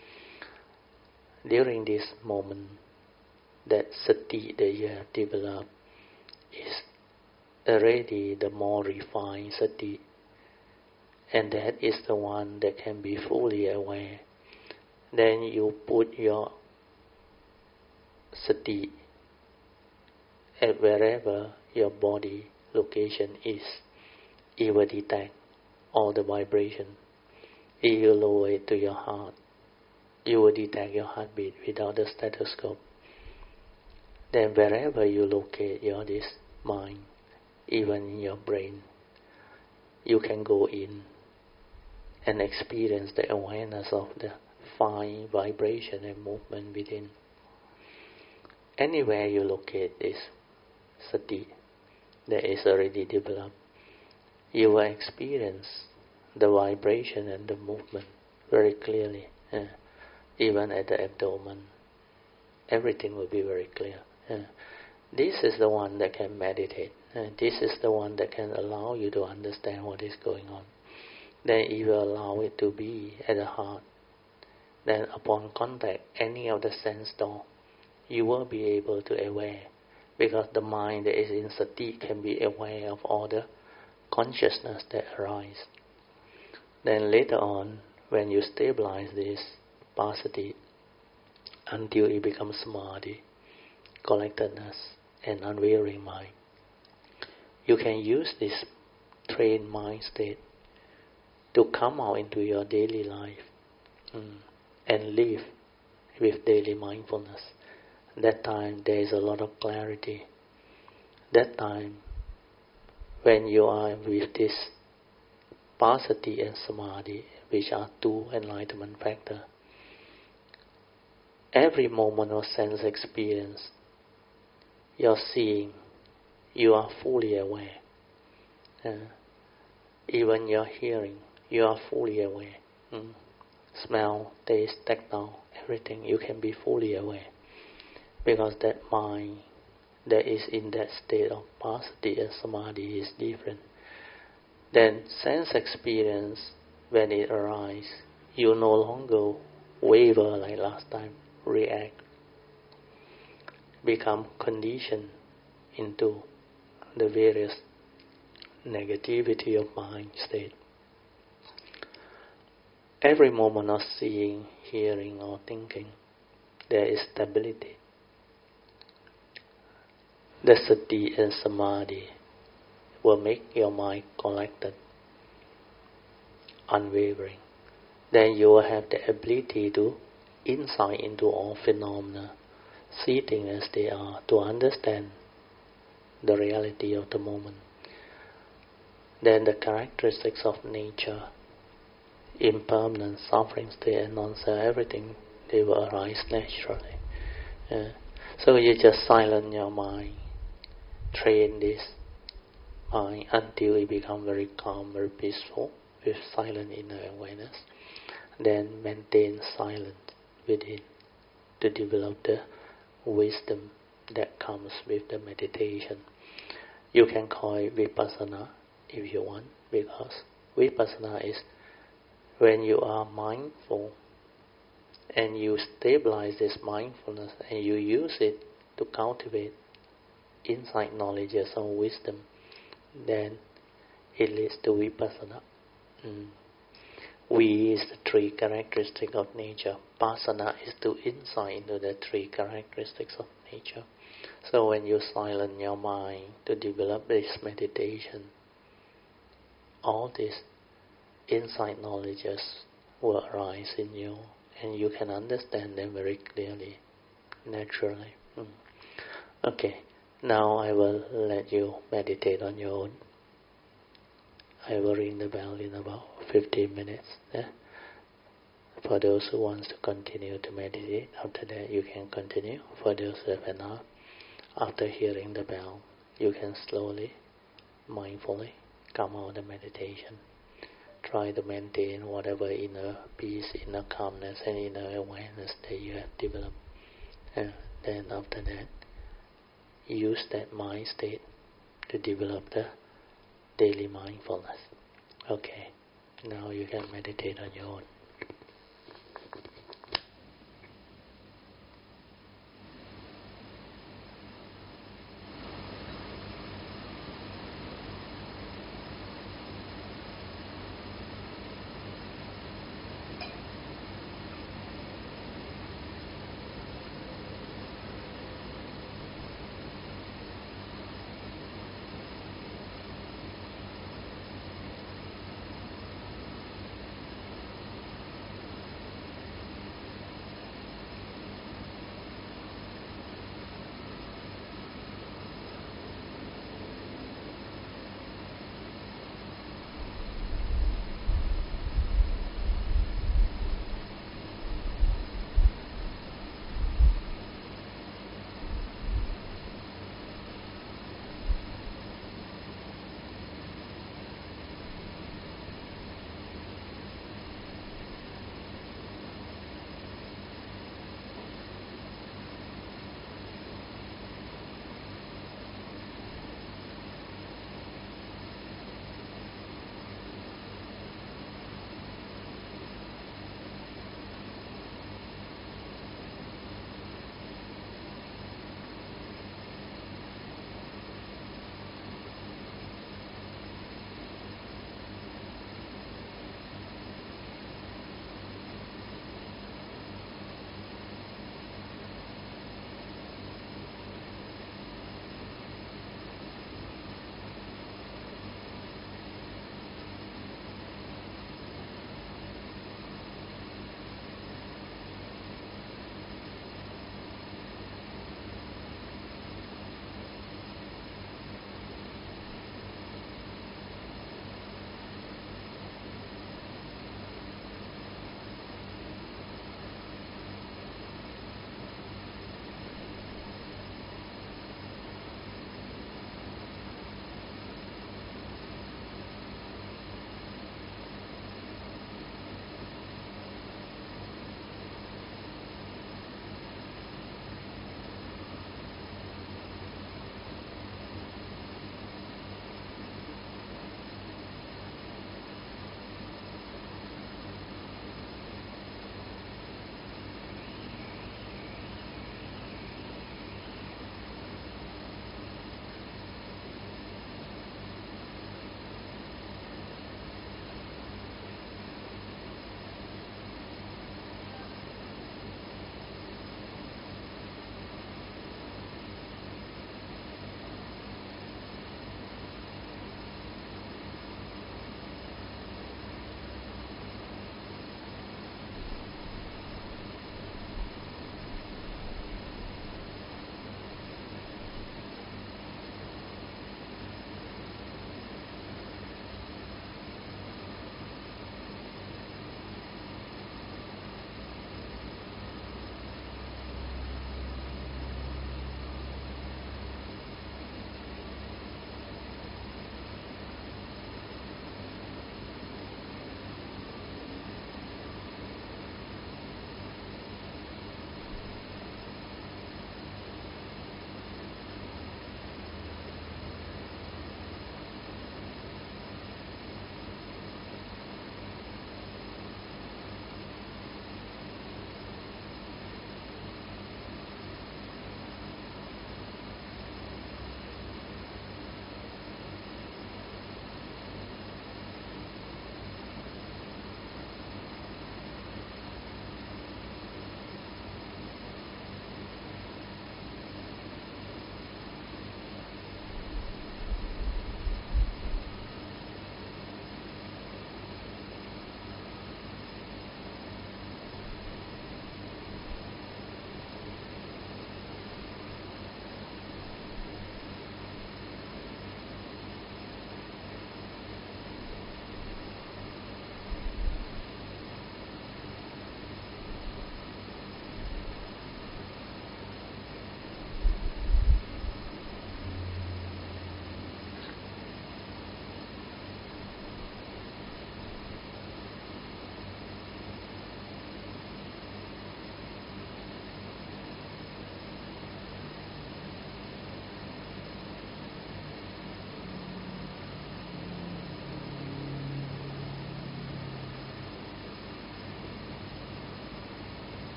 During this moment, that sati that you have developed is already the more refined sati, and that is the one that can be fully aware. Then you put your sati at wherever your body location is. You will detect all the vibration. If you lower it to your heart, you will detect your heartbeat without the stethoscope. Then wherever you locate your this mind, even in your brain, you can go in and experience the awareness of the fine vibration and movement within. Anywhere you locate this sati that is already developed, you will experience the vibration and the movement very clearly. Uh, even at the abdomen, everything will be very clear. Uh, this is the one that can meditate. Uh, this is the one that can allow you to understand what is going on. Then if you allow it to be at the heart, then upon contact any of the sense door, you will be able to aware, because the mind that is in sati can be aware of all the consciousness that arise. Then later on, when you stabilize this passaddhi until it becomes samadhi, collectedness and unwavering mind, you can use this trained mind state to come out into your daily life mm, and live with daily mindfulness. That time there is a lot of clarity. That time when you are with this passaddhi and samadhi, which are two enlightenment factors, every moment of sense experience, you're seeing, you are fully aware. Uh, even your hearing, you are fully aware. Mm. Smell, taste, tactile, everything, you can be fully aware. Because that mind that is in that state of passaddhi and samadhi is different. Then sense experience, when it arises, you no longer waver like last time, react, become conditioned into the various negativity of mind state. Every moment of seeing, hearing or thinking, there is stability. The sati and samadhi will make your mind collected, unwavering. Then you will have the ability to insight into all phenomena, see things as they are, to understand the reality of the moment. Then the characteristics of nature, impermanence, suffering, state and non-self, everything, they will arise naturally. Yeah. So you just silence your mind, train this mind until it becomes very calm, very peaceful, with silent inner awareness. Then maintain silence within to develop the wisdom that comes with the meditation. You can call it vipassana if you want, because vipassana is when you are mindful and you stabilize this mindfulness and you use it to cultivate insight, knowledge, or wisdom, then it leads to vipassana. Mm. Vi is the three characteristics of nature. Passana is to insight into the three characteristics of nature. So when you silence your mind to develop this meditation, all these insight knowledges will arise in you, and you can understand them very clearly, naturally. Mm. Okay, now I will let you meditate on your own. I will ring the bell in about fifteen minutes. Yeah? For those who want to continue to meditate, after that you can continue. For those who have enough, after hearing the bell, you can slowly, mindfully come out of meditation. Try to maintain whatever inner peace, inner calmness, and inner awareness that you have developed. And then after that, use that mind state to develop the daily mindfulness. Okay, now you can meditate on your own.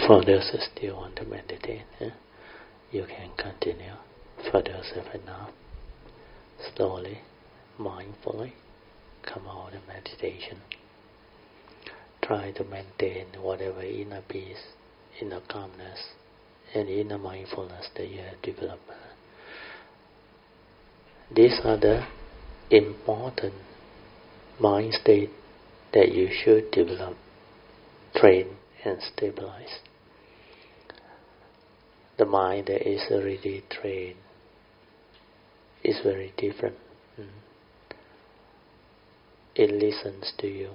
For those who still want to meditate, eh, you can continue. For those who have enough, slowly, mindfully, come out of meditation. Try to maintain whatever inner peace, inner calmness, and inner mindfulness that you have developed. These are the important mind state that you should develop, train, and stabilize. The mind that is already trained is very different. Mm. It listens to you.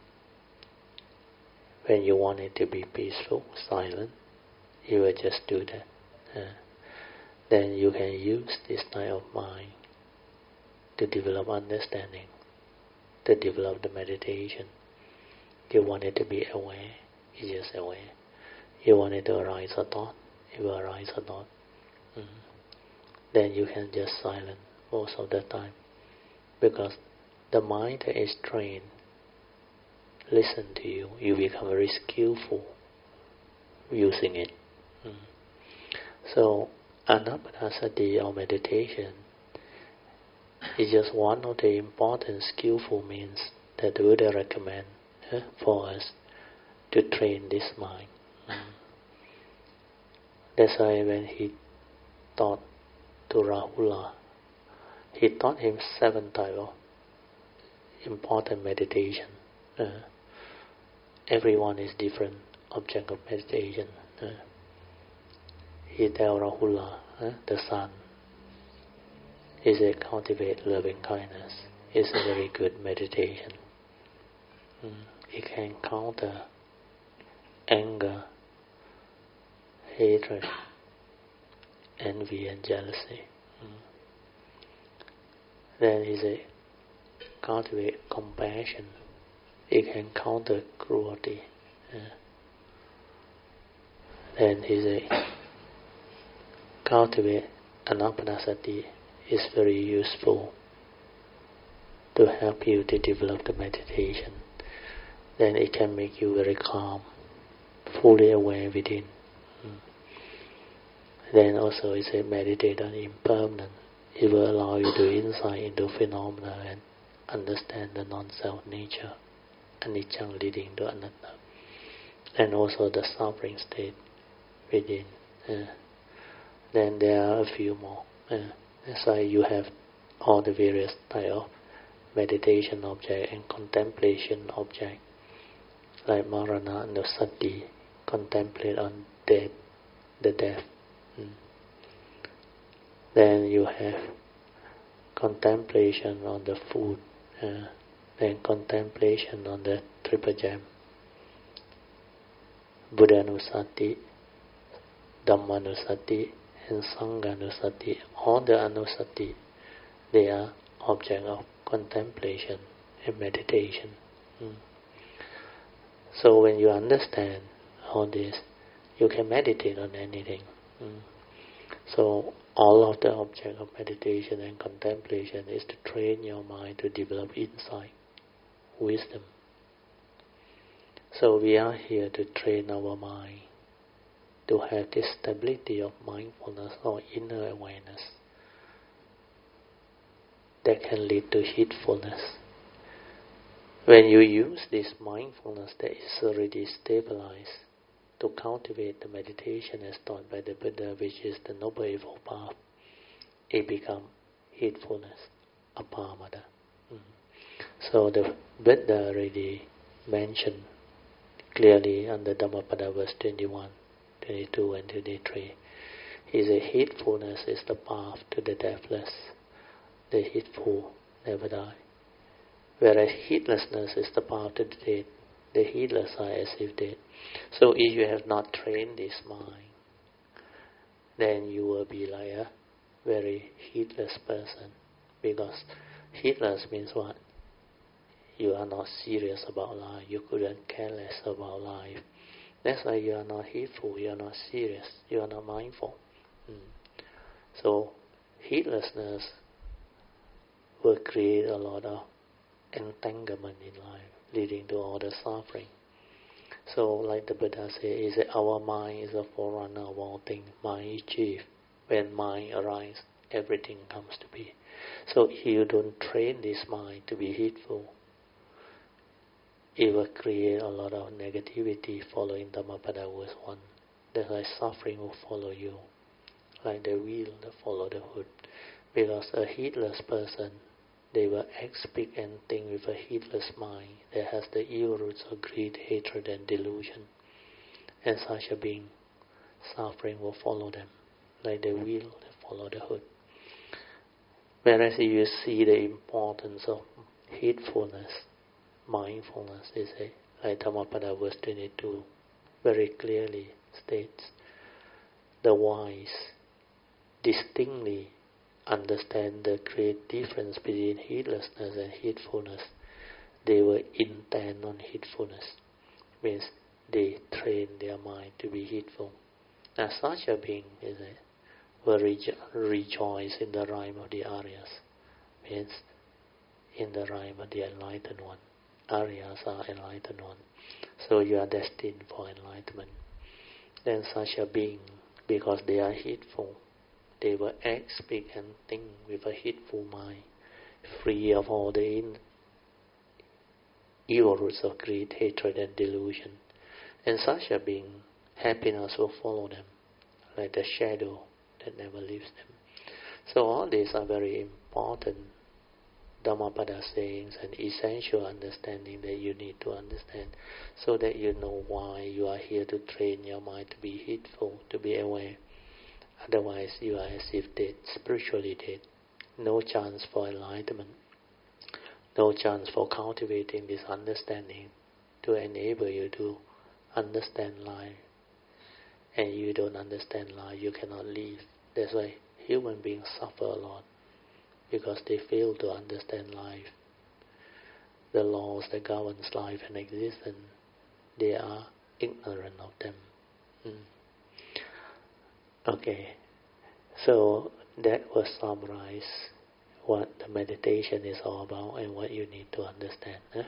When you want it to be peaceful, silent, you will just do that. Uh, then you can use this type of mind to develop understanding, to develop the meditation. You want it to be aware, you just aware. You want it to arise a thought, it will arise a thought. Mm. Then you can just silence most of the time, because the mind that is trained listen to you, you become very skillful using it. Mm. So anapanasati or meditation is just one of the important skillful means that the Buddha recommend eh, for us to train this mind. Mm. That's why when he taught to Rahula, he taught him seven types of important meditation. Uh, everyone is different object of meditation. Uh, he tell Rahula, uh, the son, he said, cultivate loving kindness. It's a very good meditation. Mm. It can counter anger, hatred, envy and jealousy. Mm. Then he said, cultivate compassion. It can counter cruelty. Uh, then he said, cultivate anapanasati is very useful to help you to develop the meditation. Then it can make you very calm, fully aware within. Mm. Then also he said, meditate on impermanence. It will allow you to insight into phenomena and understand the non-self nature, anicca leading to anatta, and also the suffering state within. Uh, then there are a few more. Uh, that's why you have all the various type of meditation object and contemplation object, like marana anusati, contemplate on death, the death. Mm. Then you have contemplation on the food, uh, then contemplation on the triple gem, Buddha-anusati, Dhamma-anusati, and Sangha-anusati. All the anusati, they are object of contemplation and meditation. Mm. So when you understand all this, you can meditate on anything. Mm. So all of the object of meditation and contemplation is to train your mind to develop insight, wisdom. So we are here to train our mind to have this stability of mindfulness or inner awareness that can lead to heedfulness. When you use this mindfulness that is already stabilized to cultivate the meditation as taught by the Buddha, which is the Noble Eightfold Path, it becomes heedfulness, apamada. Mm. So the Buddha already mentioned clearly under Dhammapada verse twenty-one, twenty-two and twenty-three. He said, heedfulness is the path to the deathless. The heedful never die. Whereas heedlessness is the path to the dead. The heedless are as if dead. So if you have not trained this mind, then you will be like a very heedless person. Because heedless means what? You are not serious about life. You couldn't care less about life. That's why you are not heedful. You are not serious. You are not mindful. Mm. So heedlessness will create a lot of entanglement in life, leading to all the suffering. So, like the Buddha said, is that our mind is the forerunner of all things. Mind is chief. When mind arises, everything comes to be. So, if you don't train this mind to be hateful, it will create a lot of negativity following Dhammapada verse one. That's why suffering will follow you, like the wheel that follow the hood. Because a heedless person, they will act, speak and think with a heedless mind that has the evil roots of greed, hatred and delusion. And such a being, suffering will follow them, like the wheel that follow the hood. Whereas if you see the importance of heedfulness, mindfulness, is a, like Dhammapada verse twenty-two very clearly states, the wise distinctly understand the great difference between heedlessness and heedfulness. They will intend on heedfulness, means they train their mind to be heedful. Now such a being is a, will rejo- rejoice in the rhyme of the Aryas, means in the rhyme of the enlightened one. Aryas are enlightened one. So you are destined for enlightenment. Then such a being, because they are heedful, they will act, speak and think with a heedful mind, free of all the in, evil roots of greed, hatred and delusion. And such a being, happiness will follow them, like the shadow that never leaves them. So all these are very important Dhammapada sayings and essential understanding that you need to understand, so that you know why you are here to train your mind to be heedful, to be aware. Otherwise you are as if dead, spiritually dead. No chance for enlightenment. No chance for cultivating this understanding to enable you to understand life. And you don't understand life, you cannot live. That's why human beings suffer a lot, because they fail to understand life. The laws that govern life and existence, they are ignorant of them. Mm. Okay, so that will summarize what the meditation is all about and what you need to understand. Eh?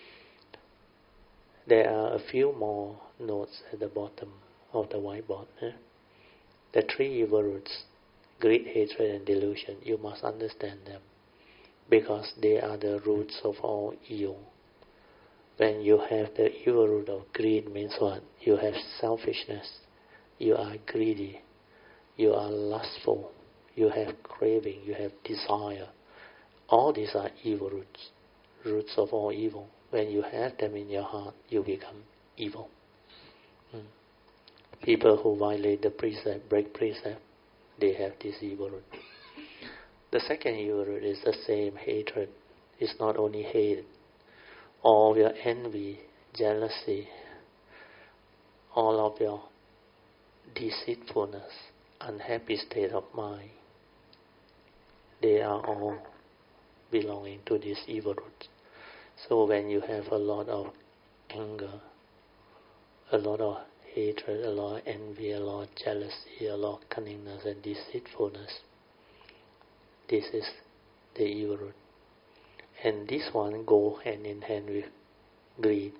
There are a few more notes at the bottom of the whiteboard. Eh? The three evil roots, greed, hatred and delusion, you must understand them, because they are the roots of all evil. When you have the evil root of greed, means what? You have selfishness, you are greedy, you are lustful, you have craving, you have desire. All these are evil roots, roots of all evil. When you have them in your heart, you become evil. Hmm. People who violate the precept, break precept, they have this evil root. The second evil root is the same, hatred. It's not only hate, all your envy, jealousy, all of your deceitfulness, unhappy state of mind, they are all belonging to this evil root. So when you have a lot of anger, a lot of hatred, a lot of envy, a lot of jealousy, a lot of cunningness and deceitfulness, this is the evil root. And this one go hand in hand with greed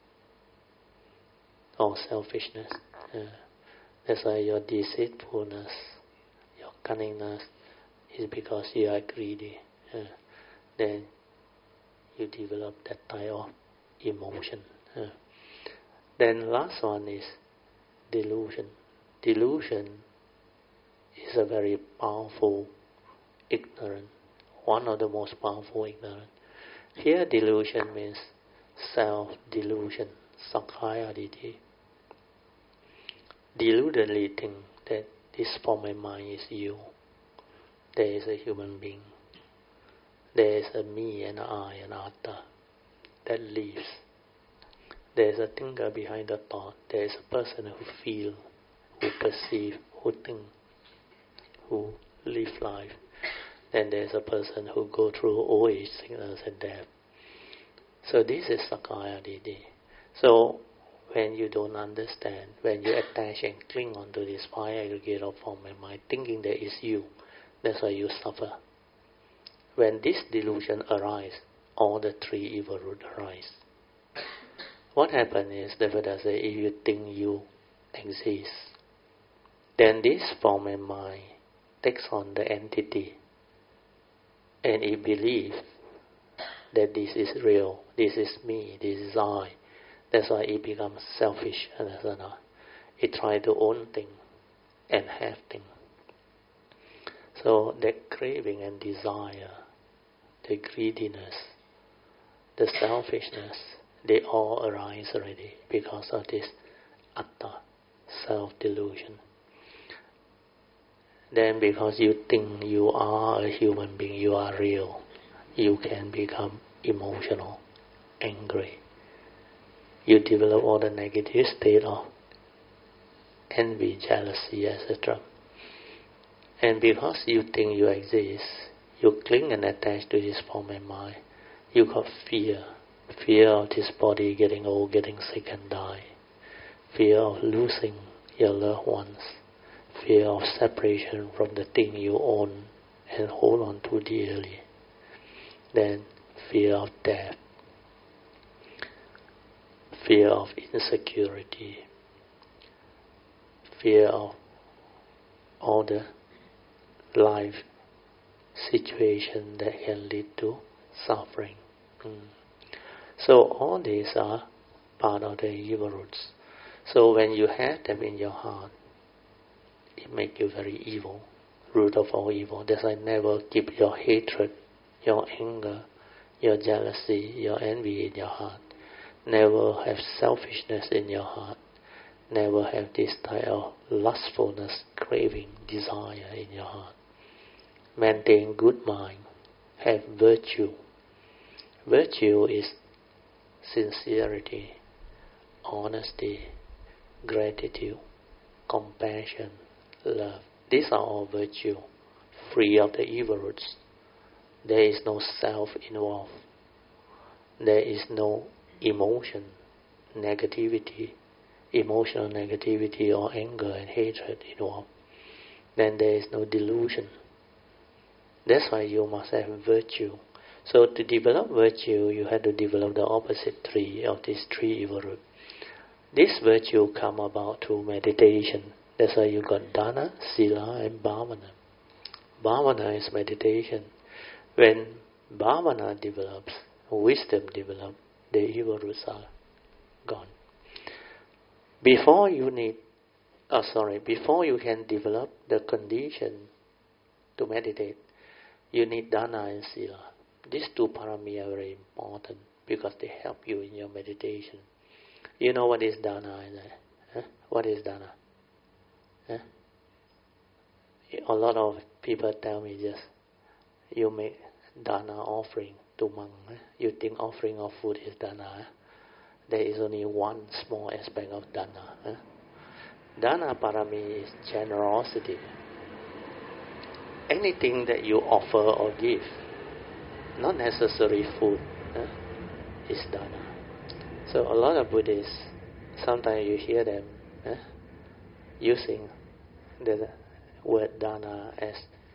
or selfishness. Uh, that's why your deceitfulness, your cunningness is because you are greedy. Uh, then you develop that type of emotion. Uh, then last one is delusion. Delusion is a very powerful ignorance, one of the most powerful ignorance. Here delusion means self-delusion, sakkaya ditthi. Deludedly think that this form of mind is you. There is a human being. There is a me and I and atta that lives. There is a thinker behind the thought. There is a person who feel, who perceive, who think, who live life. Then there is a person who go through old age, sickness and death. So this is sakkaya ditthi. So when you don't understand, when you attach and cling onto this five aggregate of form and mind, thinking that it's you, that's why you suffer. When this delusion arises, all the three evil roots arise. what happens is, the Buddha says, if you think you exist, then this form and mind takes on the entity, and it believes that this is real, this is me, this is I. That's why it becomes selfish. Understand? It tries to own things and have things. So the craving and desire, the greediness, the selfishness, they all arise already because of this atta, self-delusion. Then because you think you are a human being, you are real, you can become emotional, angry. You develop all the negative state of envy, jealousy, et cetera. And because you think you exist, you cling and attach to this form and mind. You got fear. Fear of this body getting old, getting sick and die. Fear of losing your loved ones. Fear of separation from the thing you own and hold on to dearly. Then fear of death. Fear of insecurity. Fear of all the life situation that can lead to suffering. Mm. So all these are part of the evil roots. So when you have them in your heart, it makes you very evil, root of all evil. That's why never keep your hatred, your anger, your jealousy, your envy in your heart. Never have selfishness in your heart. Never have this type of lustfulness, craving, desire in your heart. Maintain good mind. Have virtue. Virtue is sincerity, honesty, gratitude, compassion, love. These are all virtue, free of the evil roots. There is no self involved. There is no emotion, negativity, emotional negativity or anger and hatred involved. Then there is no delusion. That's why you must have virtue. So to develop virtue, you have to develop the opposite three of these three evil roots. This virtue come about through meditation. That's why you got dana, sila, and bhavana. Bhavana is meditation. When bhavana develops, wisdom develops, the evil roots are gone. Before you need, oh sorry, before you can develop the condition to meditate, you need dana and sila. These two parami are very important because they help you in your meditation. You know what is dana? Huh? What is dana? Huh? A lot of people tell me just, you make dana offering to monk. Huh? You think offering of food is dana. Huh? There is only one small aspect of dana. Huh? Dana parami is generosity. Anything that you offer or give, not necessarily food, huh, is dana. So a lot of Buddhists, sometimes you hear them huh, using the word dana as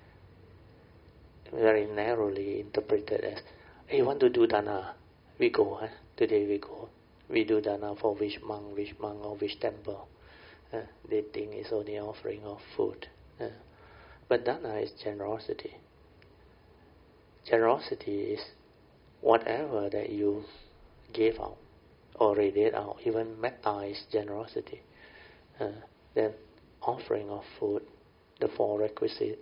very narrowly interpreted as, hey, want to do dana? We go. Huh? Today we go. We do dana for which monk, which monk or which temple. Uh, they think it's only offering of food. Uh, but dana is generosity. Generosity is whatever that you gave out or radiate out. Even metta is generosity. Uh, then offering of food, the four requisite,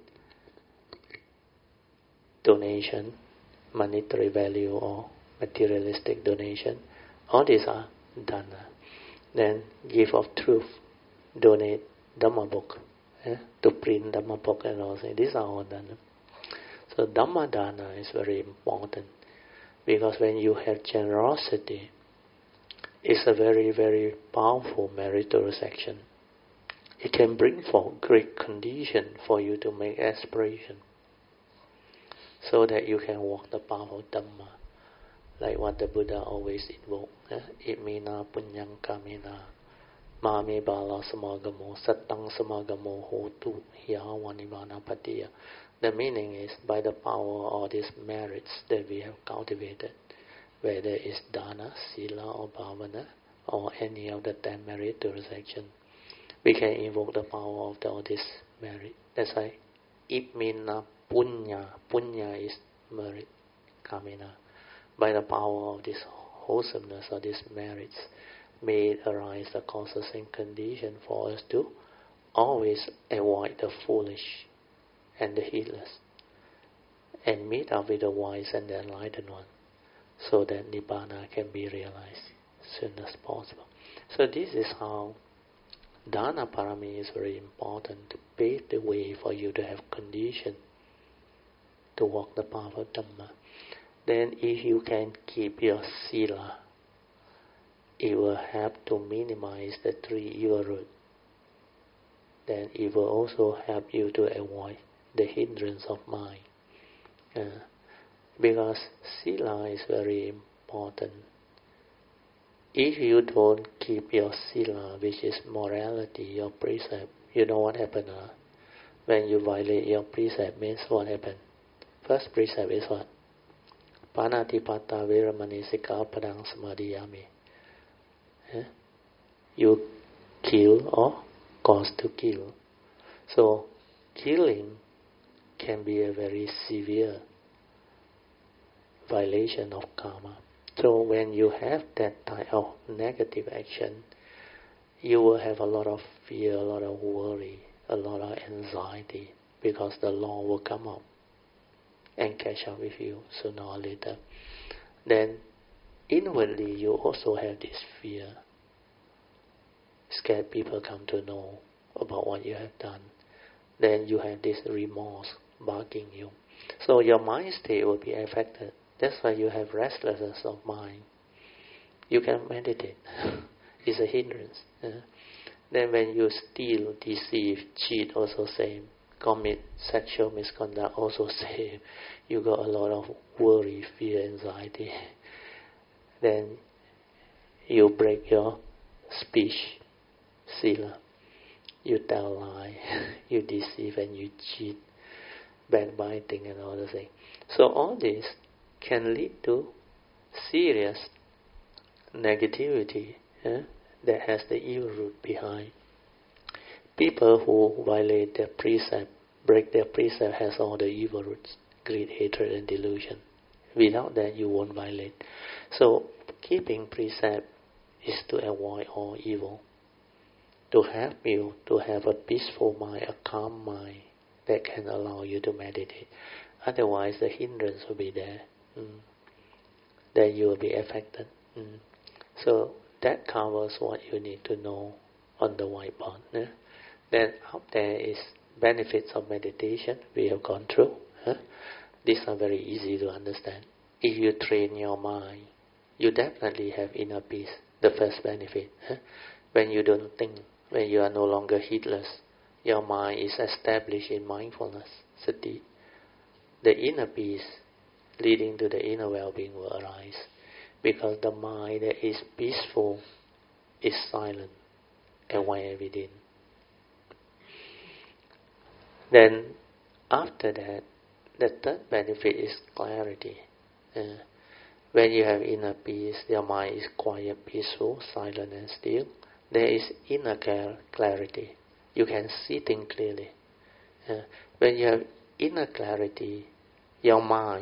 donation, monetary value or materialistic donation, all these are dana. Then give of truth, donate Dhamma book, eh, to print Dhamma book and all that. These are all dana. So Dhamma dana is very important because when you have generosity, it's a very, very powerful meritorious action. It can bring forth great condition for you to make aspiration so that you can walk the path of Dhamma, like what the Buddha always invoked. Eh? Imina punyang kamina mame bala samagamo sattang samagamo hotu yawanivana patiya. The meaning is, by the power of all these merits that we have cultivated, whether it's dana, sila or bhavana, or any of the ten meritorious action, we can invoke the power of the, all this merit. That's why Imina Punya, Punya is merit, Kamina. By the power of this wholesomeness or these merits, may it arise the causes and condition for us to always avoid the foolish and the heedless, and meet up with the wise and the enlightened one, so that Nibbana can be realized as soon as possible. So this is how Dana Parami is very important, to pave the way for you to have condition to walk the path of Dhamma. Then if you can keep your sila, it will help to minimize the three evil roots. Then it will also help you to avoid the hindrance of mind. Uh, because sila is very important. If you don't keep your sila, which is morality, your precept, you know what happens? Uh? When you violate your precept, means what happens? First precept is what? Panatipata Viramani Sikkhapadang Samadhiyami. Eh? You kill or cause to kill. So, killing can be a very severe violation of karma. So when you have that type of negative action, you will have a lot of fear, a lot of worry, a lot of anxiety, because the law will come up and catch up with you sooner or later. Then inwardly you also have this fear. Scared people come to know about what you have done. Then you have this remorse bugging you. So your mind state will be affected. That's why you have restlessness of mind. You can meditate. It's a hindrance. Uh, then when you steal, deceive, cheat, also same. Commit sexual misconduct, also same. You got a lot of worry, fear, anxiety. Then you break your speech, sila. You tell lie, you deceive and you cheat, backbiting and all the things. So all this can lead to serious negativity eh, that has the evil root behind. People who violate their precept, break their precept, has all the evil roots, greed, hatred and delusion. Without that you won't violate. So keeping precept is to avoid all evil, to help you to have a peaceful mind, a calm mind that can allow you to meditate. Otherwise the hindrance will be there. Mm. Then you will be affected. Mm. So that covers what you need to know on the whiteboard. Eh? Then up there is benefits of meditation. We have gone through. Eh? These are very easy to understand. If you train your mind, you definitely have inner peace. The first benefit. Eh? When you don't think, when you are no longer heedless, your mind is established in mindfulness, sati. The inner peace leading to the inner well-being will arise, because the mind that is peaceful is silent and aware within. Then after that, the third benefit is clarity. Uh, when you have inner peace, your mind is quiet, peaceful, silent and still. There is inner clarity. You can see things clearly. Uh, when you have inner clarity, your mind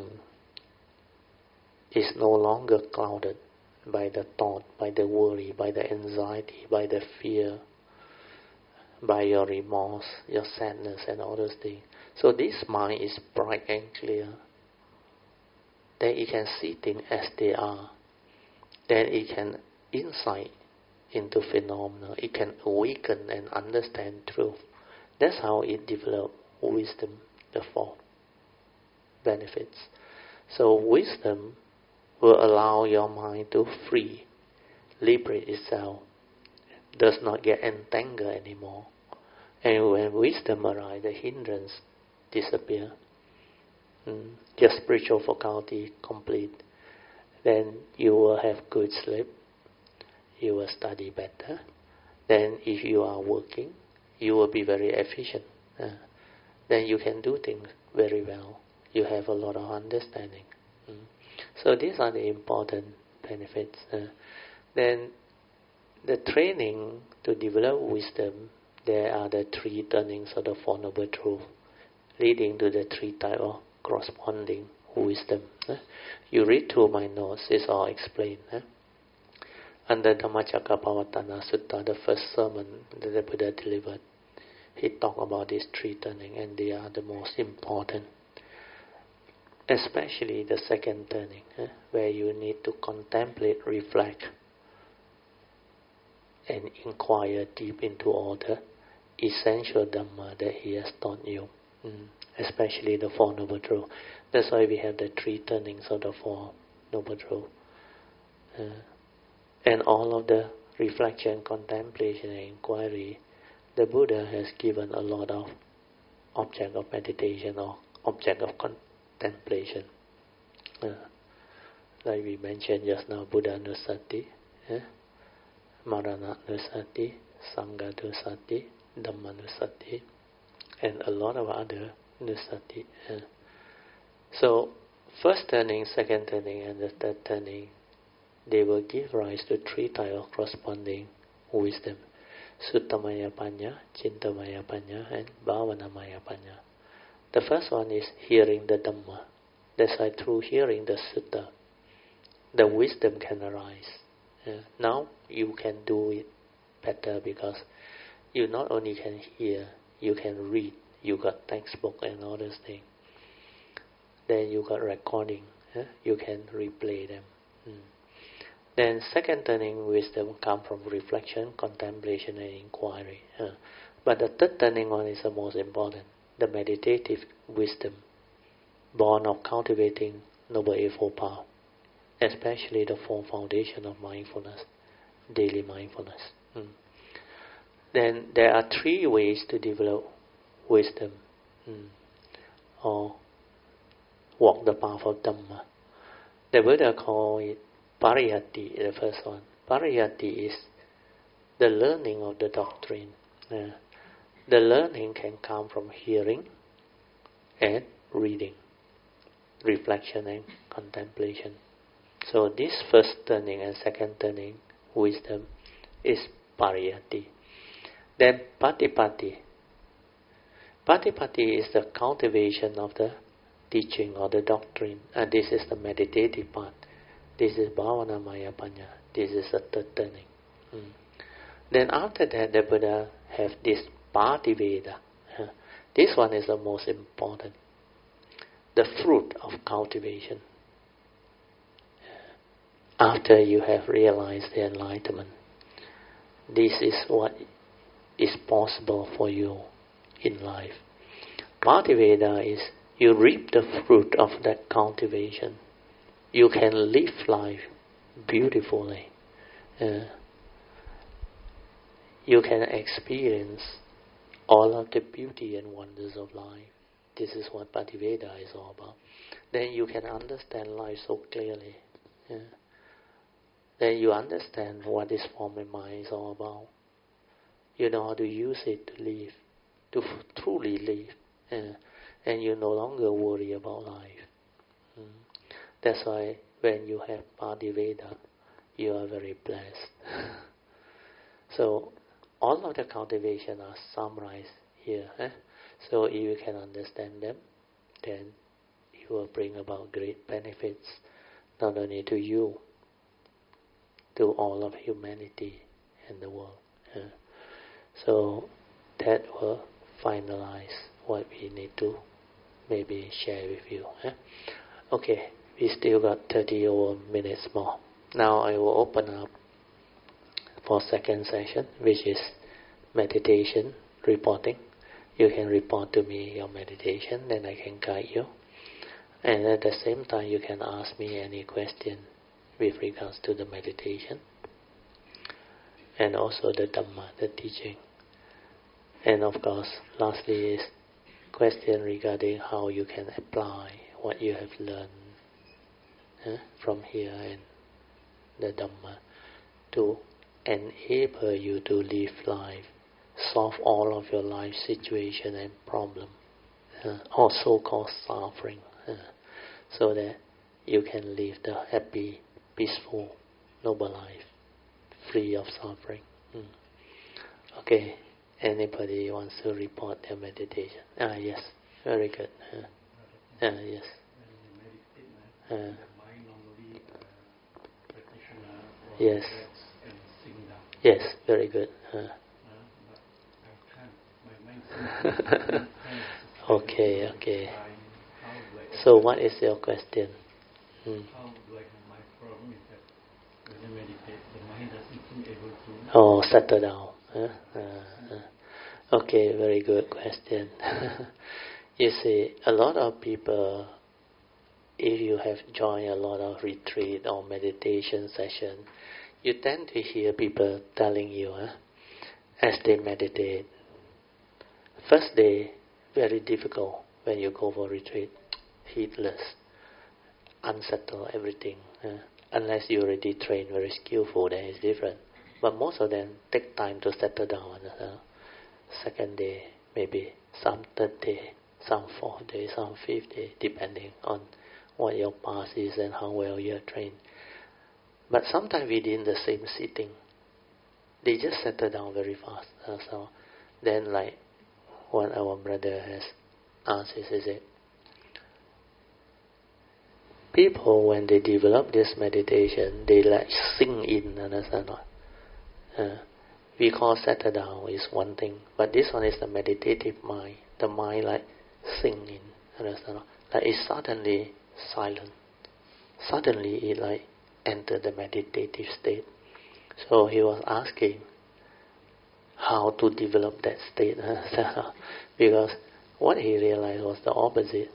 is no longer clouded by the thought, by the worry, by the anxiety, by the fear, by your remorse, your sadness and all those things. So this mind is bright and clear. Then it can see things as they are. Then it can insight into phenomena. It can awaken and understand truth. That's how it develops wisdom, the fourth benefits. So wisdom will allow your mind to free, liberate itself, does not get entangled anymore. And when wisdom arises, the hindrance disappear. Mm. Your spiritual faculty complete. Then you will have good sleep. You will study better. Then if you are working, you will be very efficient. Uh, then you can do things very well. You have a lot of understanding. Mm. So these are the important benefits. Uh, then the training to develop wisdom, there are the three turnings of the Four Noble Truths, leading to the three types of corresponding wisdom. Eh? You read through my notes, it's all explained. Eh? Under Dhammacakkappavattana Sutta, the first sermon that the Buddha delivered, he talked about these three turning, and they are the most important. Especially the second turning, eh? where you need to contemplate, reflect, and inquire deep into all the essential Dhamma that he has taught you, mm. especially the Four Noble Truths. That's why we have the three turnings of the Four Noble Truths. Uh, and all of the reflection, contemplation, and inquiry, the Buddha has given a lot of object of meditation or object of contemplation. Uh, like we mentioned just now, Buddha Nusati, eh? Marana Nusati, Sangha Nusati, Dhamma Nusati, and a lot of other Nusati. Uh. So, first turning, second turning, and the third turning, they will give rise to three types of corresponding wisdom: Suttamaya Panya, Chintamaya Panya, and Bhavanamaya Panya. The first one is hearing the Dhamma. That's why through hearing the Sutta, the wisdom can arise. Uh, now you can do it better because you not only can hear, you can read. You got textbook and all those things. Then you got recording. Uh, you can replay them. Mm. Then second turning wisdom come from reflection, contemplation, and inquiry. Uh, but the third turning one is the most important. The meditative wisdom, born of cultivating Noble Eightfold Path, especially the four foundation of mindfulness, daily mindfulness. Mm. Then there are three ways to develop wisdom, mm. or walk the path of Dhamma. The Buddha called it Pariyatti, the first one. Pariyatti is the learning of the doctrine. Uh, the learning can come from hearing and reading, reflection and contemplation. So this first turning and second turning wisdom is Pariyatti. Then Patipatti. Patipatti is the cultivation of the teaching or the doctrine, and this is the meditative part. This is Bhavanamaya Panya. This is the third turning. Mm. Then after that, the Buddha have this Pativeda. Uh, this one is the most important. The fruit of cultivation. After you have realized the enlightenment, this is what is possible for you in life. Pativeda is you reap the fruit of that cultivation. You can live life beautifully. Uh, you can experience all of the beauty and wonders of life. This is what Pativeda is all about. Then you can understand life so clearly. Yeah. Then you understand what this form of mind is all about. You know how to use it to live, to f- truly live. Yeah. And you no longer worry about life. Mm. That's why when you have Pativeda, you are very blessed. So all of the cultivation are summarized here. Eh? So if you can understand them, then it will bring about great benefits, not only to you, to all of humanity and the world. Eh? So that will finalize what we need to maybe share with you. Eh? Okay, we still got thirty over minutes more. Now I will open up for second session, which is meditation reporting. You can report to me your meditation, then I can guide you. And at the same time, you can ask me any question with regards to the meditation, and also the Dhamma, the teaching. And of course, lastly is question regarding how you can apply what you have learned eh, from here and the Dhamma to enable you to live life, solve all of your life situation and problem, uh, or so-called suffering, uh, so that you can live the happy, peaceful, noble life, free of suffering. Mm. Okay. Anybody wants to report their meditation? Ah, yes. Very good. Uh, uh, yes. Uh, yes. Yes. Very good. Uh. Okay. Okay. So, what is your question? Hmm. Oh, settle down. Huh? Uh, uh. Okay, very good question. You see, a lot of people, if you have joined a lot of retreat or meditation session, you tend to hear people telling you, huh, as they meditate, first day, very difficult when you go for retreat, heedless, unsettled, everything. Uh, unless you already trained very skillful, then it's different. But most of them take time to settle down. Uh, second day, maybe some third day, some fourth day, some fifth day, depending on what your past is and how well you are trained. But sometimes within the same sitting, they just settle down very fast. Uh, so then, like what our brother has asked, is, is it people when they develop this meditation, they like sink in, understand not? Uh, we call settle down is one thing, but this one is the meditative mind. The mind like sink in, understand? Like it's suddenly silent. Suddenly it like enter the meditative state. So he was asking how to develop that state, because what he realized was the opposite.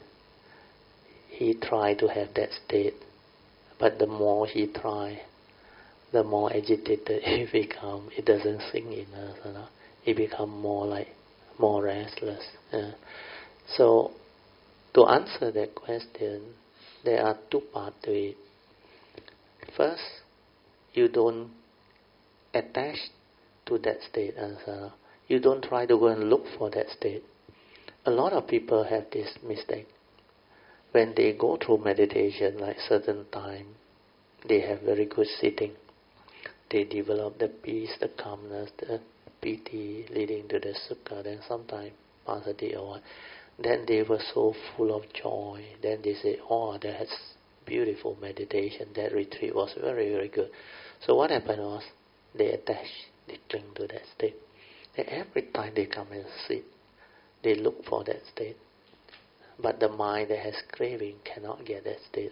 He tried to have that state, but the more he tried, the more agitated it become. It doesn't sink in us, you know. It become more like more restless. Uh. So to answer that question, there are two parts to it. First, you don't attach to that state, uh, you don't try to go and look for that state. A lot of people have this mistake. When they go through meditation, like certain time, they have very good sitting. They develop the peace, the calmness, the piti leading to the sukha, then sometimes passaddhi or what. Then they were so full of joy. Then they say, oh, that's beautiful meditation. That retreat was very, very good. So what happened was, they attach, they cling to that state. And every time they come and sit, they look for that state. But the mind that has craving cannot get that state.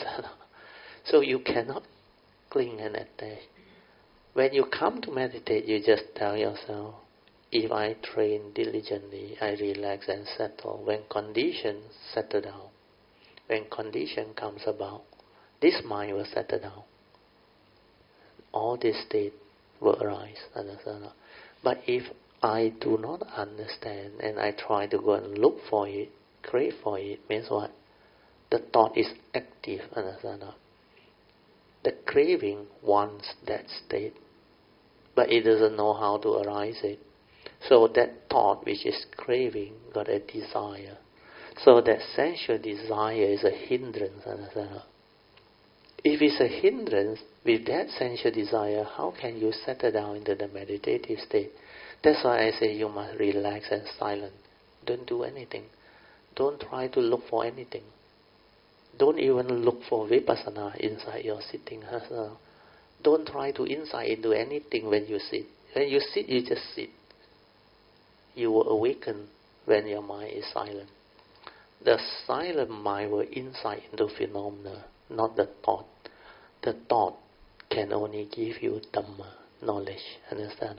So you cannot cling and attach. When you come to meditate, you just tell yourself, if I train diligently, I relax and settle. When conditions settle down, when condition comes about, this mind will settle down. All this state will arise. Understand? But if I do not understand and I try to go and look for it, crave for it, means what? The thought is active. Understand? The craving wants that state, but it doesn't know how to arise it. So that thought which is craving got a desire. So that sensual desire is a hindrance. Understand? If it's a hindrance, with that sensual desire, how can you settle down into the meditative state? That's why I say you must relax and silent. Don't do anything. Don't try to look for anything. Don't even look for vipassana inside your sitting. Don't try to insight into anything when you sit. When you sit, you just sit. You will awaken when your mind is silent. The silent mind will insight into phenomena, not the thought. The thought can only give you Dhamma, knowledge. Understand?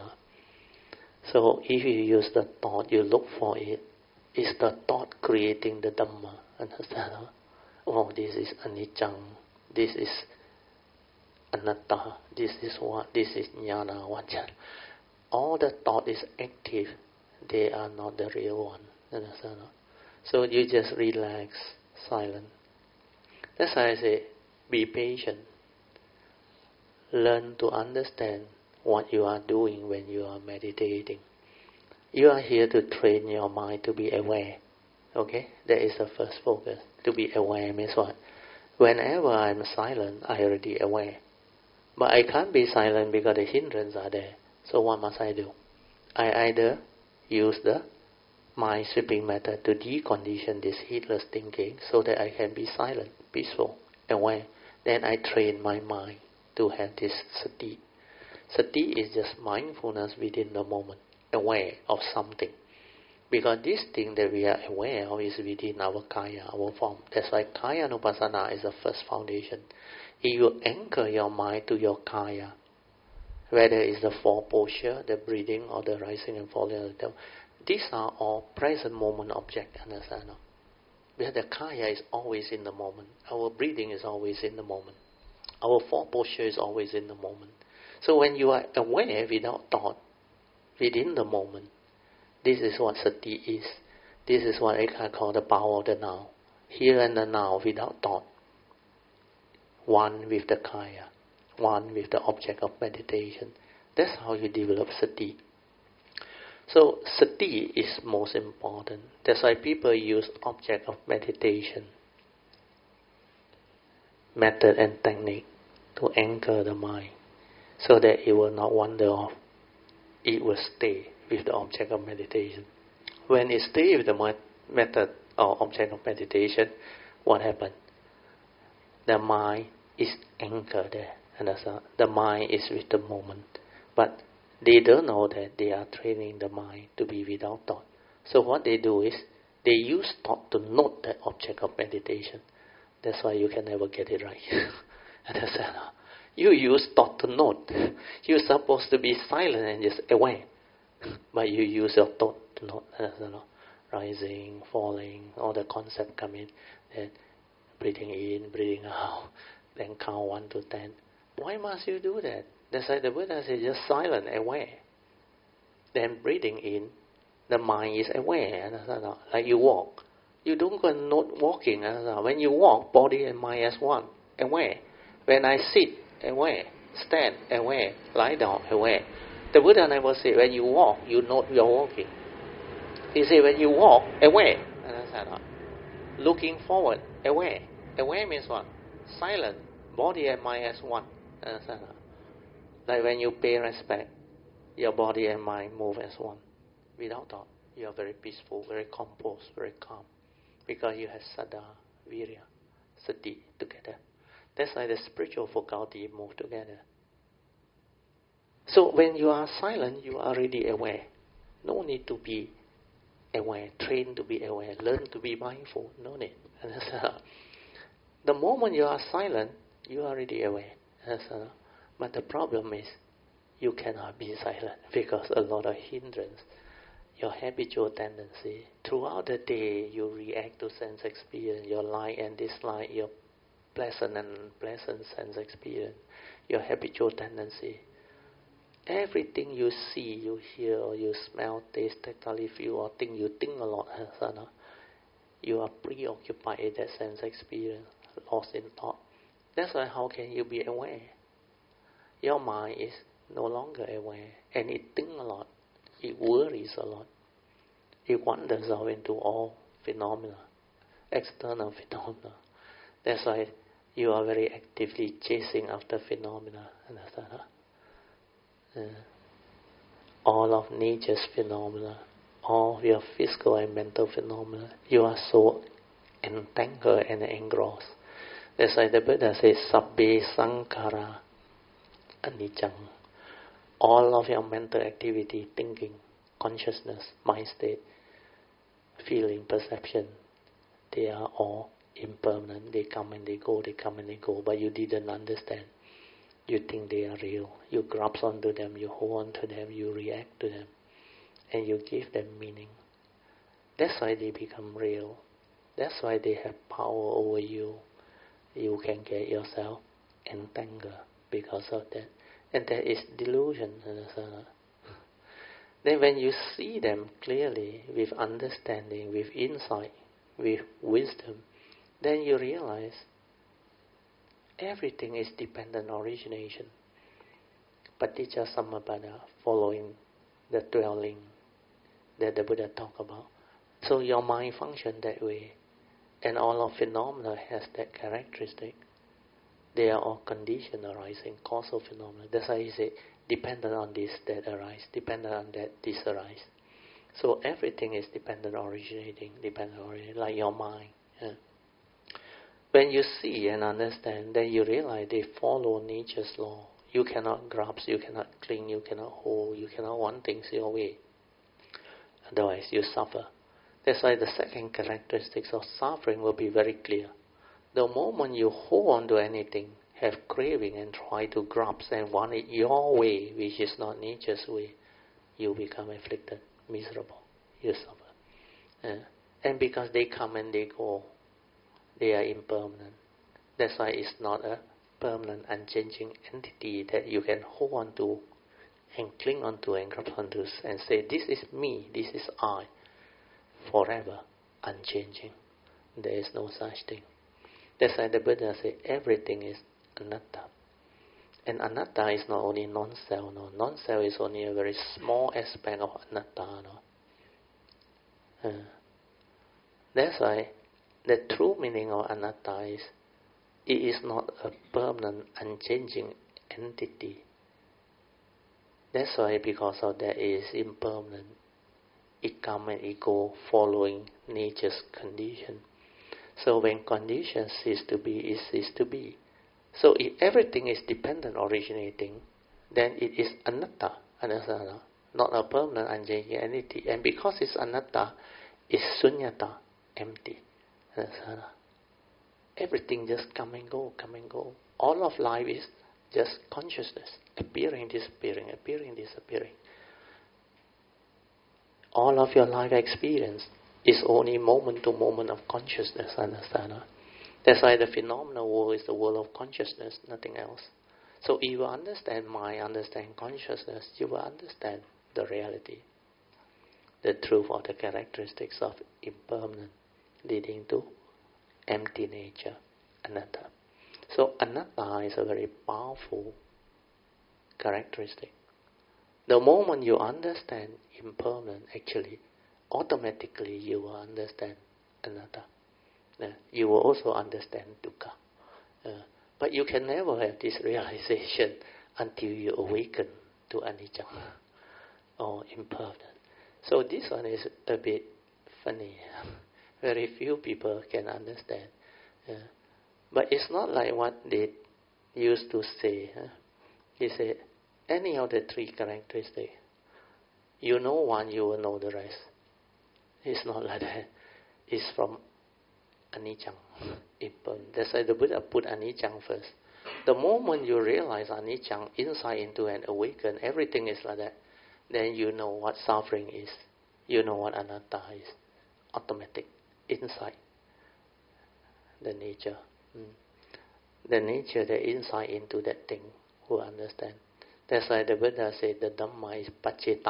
So if you use the thought, you look for it. Is the thought creating the Dhamma? Understand? Oh, this is anicca. This is anatta. This is what? This is jnana. Vajjana. All the thought is active. They are not the real one. Understand? So you just relax, silent. That's why I say, be patient. Learn to understand what you are doing when you are meditating. You are here to train your mind to be aware. Okay? That is the first focus. To be aware means what? Whenever I'm silent, I already aware. But I can't be silent because the hindrances are there. So what must I do? I either use the mind sweeping method to decondition this heedless thinking so that I can be silent, peaceful, aware. Then I train my mind to have this sati. Sati is just mindfulness within the moment, aware of something. Because this thing that we are aware of is within our kaya, our form. That's why kaya anupassana is the first foundation. If you anchor your mind to your kaya, whether it's the four posture, the breathing, or the rising and falling of the tail, these are all present moment objects, understand? Because the kaya is always in the moment. Our breathing is always in the moment. Our four posture is always in the moment. So when you are aware without thought, within the moment, this is what sati is. This is what I can call the power of the now. Here and the now without thought. One with the kaya. One with the object of meditation. That's how you develop sati. So sati is most important. That's why people use object of meditation, method and technique to anchor the mind so that it will not wander off. It will stay with the object of meditation. When it stays with the method or object of meditation, what happens? The mind is anchored there. And that's a, the mind is with the moment. But they don't know that they are training the mind to be without thought. So what they do is, they use thought to note the object of meditation. That's why you can never get it right. Understand? You use thought to note. You're supposed to be silent and just aware. But you use your thought to note. Rising, falling, all the concepts come in. Then breathing in, breathing out. Then count one to ten. Why must you do that? That's why the Buddha says just silent, aware. Then breathing in, the mind is aware. Like you walk. You don't go not walking. When you walk, body and mind as one, aware. When I sit, aware. Stand, aware. Lie down, aware. The Buddha never said when you walk, you know you're walking. He said when you walk, aware. Looking forward, aware. Aware means what? Silent. Body and mind as one. Like when you pay respect, your body and mind move as one. Without thought, you are very peaceful, very composed, very calm. Because you have Saddha, Virya, Sati together. That's why the spiritual faculty move together. So when you are silent, you are already aware. No need to be aware, train to be aware, learn to be mindful. No need. The moment you are silent, you are already aware. But the problem is, you cannot be silent because a lot of hindrance. Your habitual tendency. Throughout the day, you react to sense experience, your like and dislike, your pleasant and unpleasant sense experience, your habitual tendency. Everything you see, you hear, or you smell, taste, tactile, feel, or think, you think a lot. You are preoccupied in that sense experience, lost in thought. That's why how can you be aware? Your mind is no longer aware, and it thinks a lot. It worries a lot. It wanders out into all phenomena, external phenomena. That's why you are very actively chasing after phenomena. Understand? Huh? Uh, all of nature's phenomena, all of your physical and mental phenomena, you are so entangled and engrossed. That's why the Buddha says, Sabbe Sankara Anicca. All of your mental activity, thinking, consciousness, mind state, feeling, perception, they are all impermanent. They come and they go, they come and they go, but you didn't understand. You think they are real. You grasp onto them, you hold on to them, you react to them, and you give them meaning. That's why they become real. That's why they have power over you. You can get yourself entangled because of that. And that is delusion. Then when you see them clearly, with understanding, with insight, with wisdom, then you realize everything is dependent origination. Paticca Samuppada, following the dwelling that the Buddha talked about. So your mind functions that way. And all of phenomena has that characteristic. They are all condition arising, causal phenomena. That's why he say, dependent on this, that arise, dependent on that, this arise. So everything is dependent originating, dependent originating, like your mind. Yeah. When you see and understand, then you realize they follow nature's law. You cannot grasp, you cannot cling, you cannot hold, you cannot want things your way. Otherwise you suffer. That's why the second characteristics of suffering will be very clear. The moment you hold on to anything, have craving and try to grasp and want it your way, which is not nature's way, you become afflicted, miserable, you suffer. Uh, and because they come and they go, they are impermanent. That's why it's not a permanent, unchanging entity that you can hold on to and cling on to and grasp onto and say, this is me, this is I, forever, unchanging. There is no such thing. That's why the Buddha said, everything is anatta. And anatta is not only non-self, no. Non-self is only a very small aspect of anatta, no. Uh, that's why the true meaning of anatta is, it is not a permanent, unchanging entity. That's why because of that it is impermanent. It comes and it goes following nature's condition. So when conditions cease to be, it ceases to be. So if everything is dependent originating, then it is anatta, anatta, not a permanent, unchanging entity. And because it's anatta, it's sunyata, empty. Anatta. Everything just come and go, come and go. All of life is just consciousness, appearing, disappearing, appearing, disappearing. All of your life experience is only moment to moment of consciousness, understand? That's why the phenomenal world is the world of consciousness, nothing else. So if you understand mind, understand consciousness, you will understand the reality, the truth of the characteristics of impermanent, leading to empty nature, anatta. So anatta is a very powerful characteristic. The moment you understand impermanent, actually, automatically you will understand anatta. Uh, you will also understand dukkha. Uh, but you can never have this realization until you awaken to anicca or impermanent. So this one is a bit funny. Very few people can understand. Uh, but it's not like what they used to say. Huh? They say, any of the three characteristics, you know one, you will know the rest. It's not like that. It's from anicca. That's why the Buddha put anicca first. The moment you realize anicca, insight into and awaken, everything is like that, then you know what suffering is. You know what anatta is. Automatic. Insight. The nature. Mm. The nature, the insight into that thing, who understand. That's why the Buddha said the Dhamma is pacetang.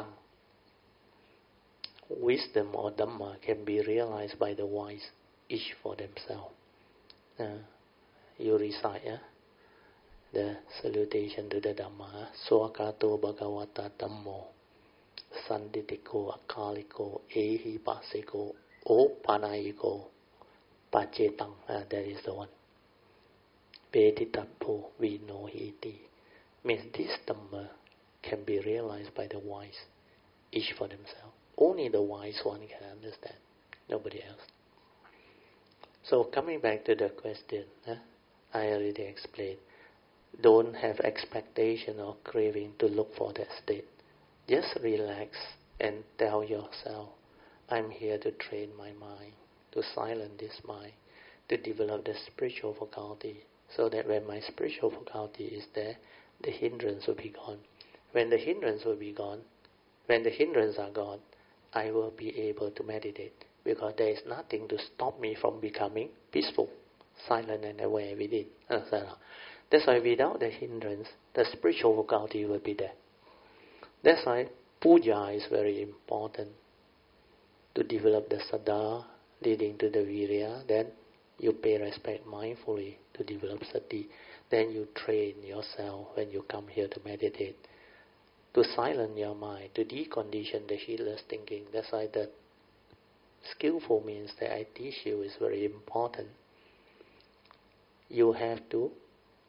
Wisdom or Dhamma can be realized by the wise, each for themselves. Uh, you recite uh, the salutation to the Dhamma. Swakato Bhagavata Dhammo Sanditiko Akaliko Ehi Pasiko O Panayiko Pacetang. Uh, that is the one. Veditapo Vinohiti. Means this Dhamma can be realized by the wise, each for themselves. Only the wise one can understand, nobody else. So coming back to the question, huh? I already explained. Don't have expectation or craving to look for that state. Just relax and tell yourself, I'm here to train my mind, to silence this mind, to develop the spiritual faculty, so that when my spiritual faculty is there, the hindrance will be gone. When the hindrance will be gone, when the hindrance are gone, I will be able to meditate, because there is nothing to stop me from becoming peaceful, silent and aware within. That's why without the hindrance, the spiritual faculty will be there. That's why puja is very important, to develop the saddha leading to the virya. Then you pay respect mindfully to develop sati. Then you train yourself when you come here to meditate, to silence your mind, to decondition the heedless thinking. That's why the skillful means that I teach you is very important. You have to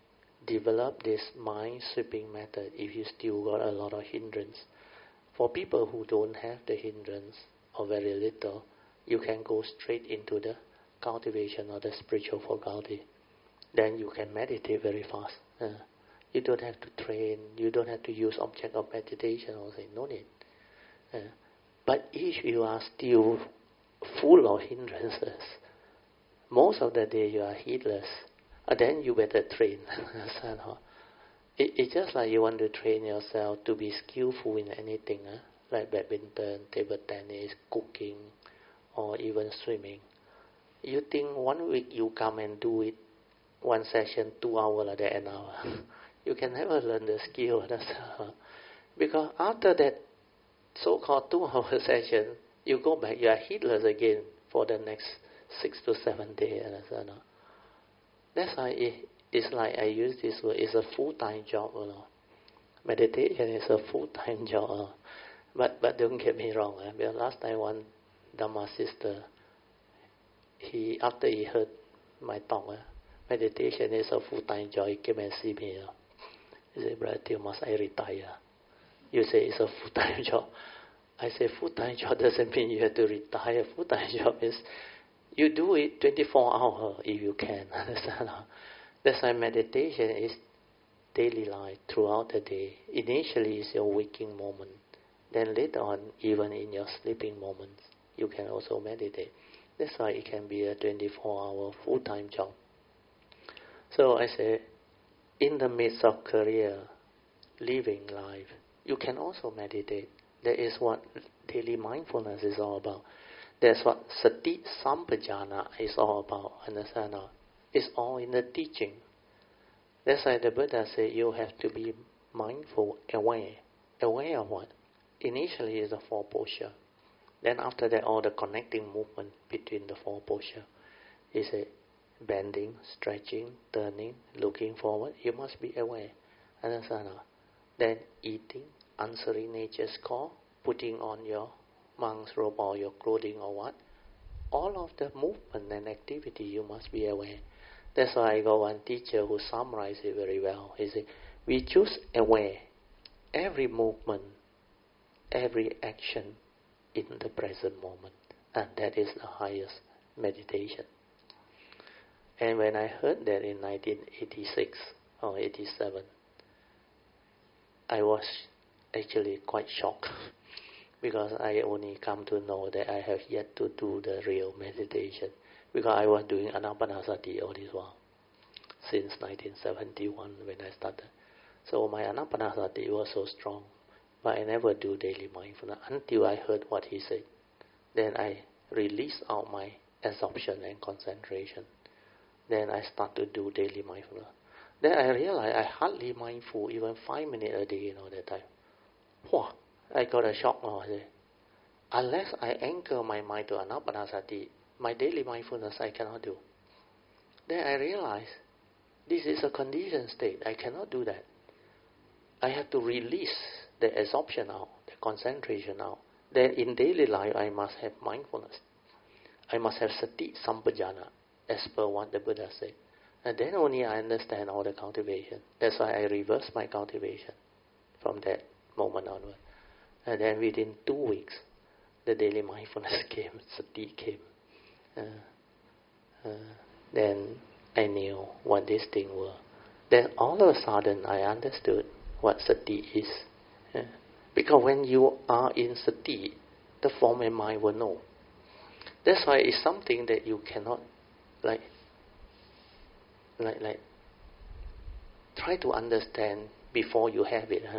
develop this mind sweeping method if you still got a lot of hindrance. For people who don't have the hindrance or very little, you can go straight into the cultivation of the spiritual faculty. Then you can meditate very fast. Uh, you don't have to train, you don't have to use object of meditation or say, no need. Uh, but if you are still full of hindrances, most of the day you are heedless, uh, then you better train. it, it's just like you want to train yourself to be skillful in anything, huh? Like badminton, table tennis, cooking, or even swimming. You think one week you come and do it, one session, two hours like that, an hour. You can never learn the skill. Because after that so-called two-hour session, you go back, you are heedless again for the next six to seven days. That's why it, it's like I use this word, it's a full-time job. You know. Meditation is a full-time job. Uh. But but don't get me wrong. Uh, because last time one Dhamma sister, he after he heard my talk, uh, meditation is a full-time job. He came and see me. Uh. He said, Brother Teo, must I retire? You say it's a full-time job. I say full-time job doesn't mean you have to retire. Full-time job is you do it twenty-four hours if you can. That's why meditation is daily life throughout the day. Initially it's your waking moment. Then later on, even in your sleeping moments, you can also meditate. That's why it can be a twenty-four hour full-time job. So I say, in the midst of career, living life, you can also meditate. That is what daily mindfulness is all about. That's what sati sampajana is all about. Understand? It's all in the teaching. That's why the Buddha said you have to be mindful, aware. Aware of what? Initially is the four posture. Then after that, all the connecting movement between the four posture. He said, bending, stretching, turning, looking forward. You must be aware. Understand? Then eating, answering nature's call, putting on your monk's robe or your clothing or what. All of the movement and activity you must be aware. That's why I got one teacher who summarized it very well. He said, we choose aware every movement, every action in the present moment. And that is the highest meditation. And when I heard that in nineteen eighty-six or eighty-seven, I was actually quite shocked because I only come to know that I have yet to do the real meditation because I was doing Anapanasati all this while since nineteen seventy-one when I started. So my Anapanasati was so strong, but I never do daily mindfulness until I heard what he said. Then I release out my absorption and concentration. Then I start to do daily mindfulness. Then I realized I hardly mindful even five minutes a day, you know, that time. Whoa, I got a shock now. I say, unless I anchor my mind to Anapanasati, my daily mindfulness I cannot do. Then I realized this is a conditioned state. I cannot do that. I have to release the absorption out, the concentration out. Then in daily life, I must have mindfulness. I must have sati sampajana, as per what the Buddha said. And then only I understand all the cultivation. That's why I reverse my cultivation from that moment onward. And then within two weeks, the daily mindfulness came, sati came. Uh, uh, then I knew what this thing were. Then all of a sudden I understood what sati is. Uh, because when you are in sati, the form and mind will know. That's why it's something that you cannot like like like try to understand before you have it.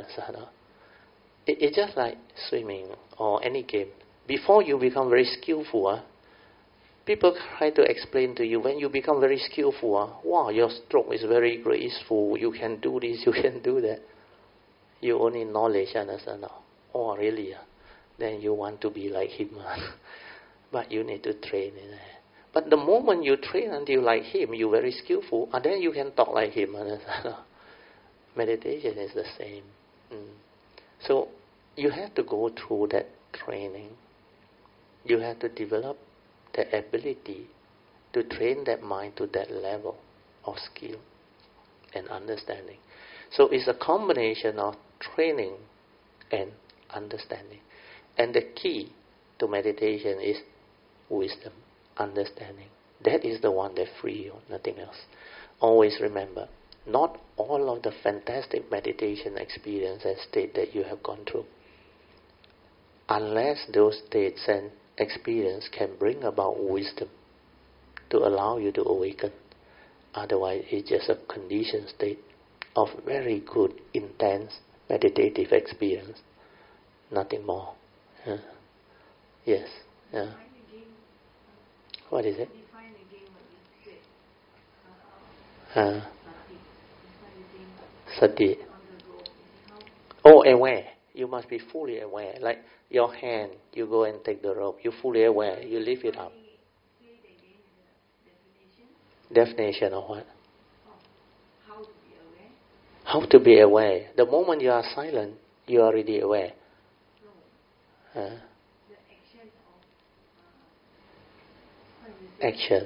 it it's just like swimming or any game. Before you become very skillful, uh, people try to explain to you, when you become very skillful, uh, wow, your stroke is very graceful, you can do this, you can do that. You only knowledge, understand? Oh, really? Uh, then you want to be like him. Uh, but you need to train. Uh, but the moment you train until like him, you're very skillful, and then you can talk like him. Understand? Meditation is the same. Mm. So you have to go through that training. You have to develop the ability to train that mind to that level of skill. and understanding. So it's a combination of training and understanding. And the key to meditation is wisdom, understanding. That is the one that frees you, nothing else. Always remember, not all of the fantastic meditation experience and state that you have gone through, unless those states and experience can bring about wisdom to allow you to awaken. Otherwise, it's just a conditioned state of very good, intense, meditative experience. Nothing more. Uh, yes. Uh, what is it? Uh, sati. Oh, aware. You must be fully aware. Like your hand, you go and take the rope. You're fully aware. You lift it up. Definition of what? How to be aware. The moment you are silent, you are already aware. Uh, action.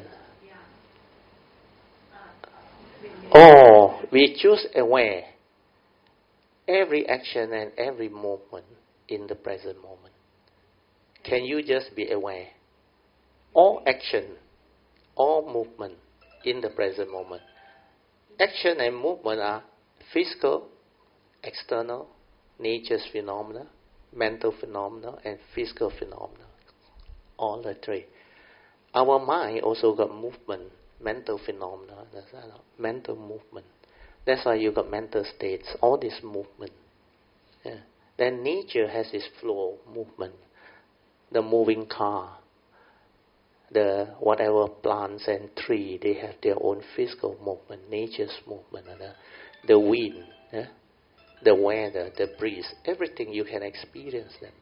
Oh, we choose aware. Every action and every movement in the present moment. Can you just be aware? All action, all movement in the present moment. Action and movement are physical, external, nature's phenomena, mental phenomena, and physical phenomena. All the three. Our mind also got movement, mental phenomena, mental movement. That's why you got mental states, all this movement. Yeah. Then nature has its flow, movement. The moving car, the whatever plants and tree, they have their own physical movement, nature's movement. The, the wind, yeah? The weather, the breeze, everything you can experience them.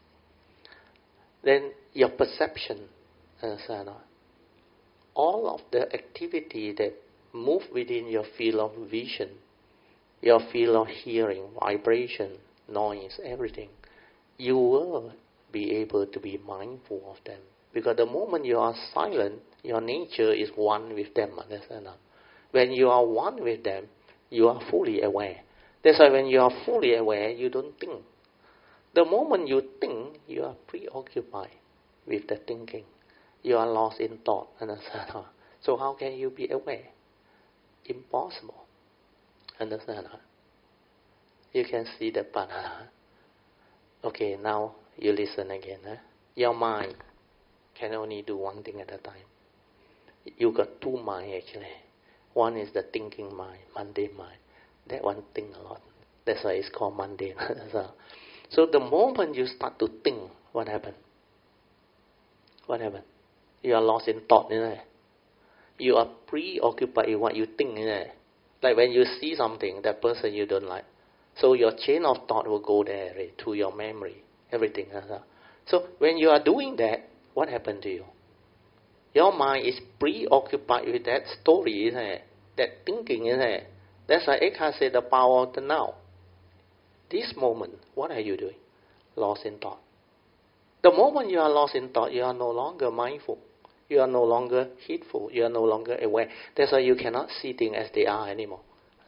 Then your perception, understand? All of the activity that move within your field of vision, your field of hearing, vibration, noise, everything, you will be able to be mindful of them. Because the moment you are silent, your nature is one with them. Understand? When you are one with them, you are fully aware. That's why when you are fully aware, you don't think. The moment you think, you are preoccupied with the thinking. You are lost in thought. Understand? So how can you be aware? Impossible. Understand? You can see the part. Okay, now you listen again. Huh? Your mind can only do one thing at a time. You got two minds actually. One is the thinking mind, mundane mind. That one think a lot. That's why it's called mundane. So the moment you start to think, what happened? What happened? You are lost in thought, isn't it? You are preoccupied with what you think, isn't it? Like when you see something, that person you don't like. So your chain of thought will go there, right, to your memory, everything. So when you are doing that, what happened to you? Your mind is preoccupied with that story, isn't it? That thinking, isn't it? That's why Eckhart said the power of the now. This moment, what are you doing? Lost in thought. The moment you are lost in thought, you are no longer mindful. You are no longer heedful. You are no longer aware. That's why you cannot see things as they are anymore.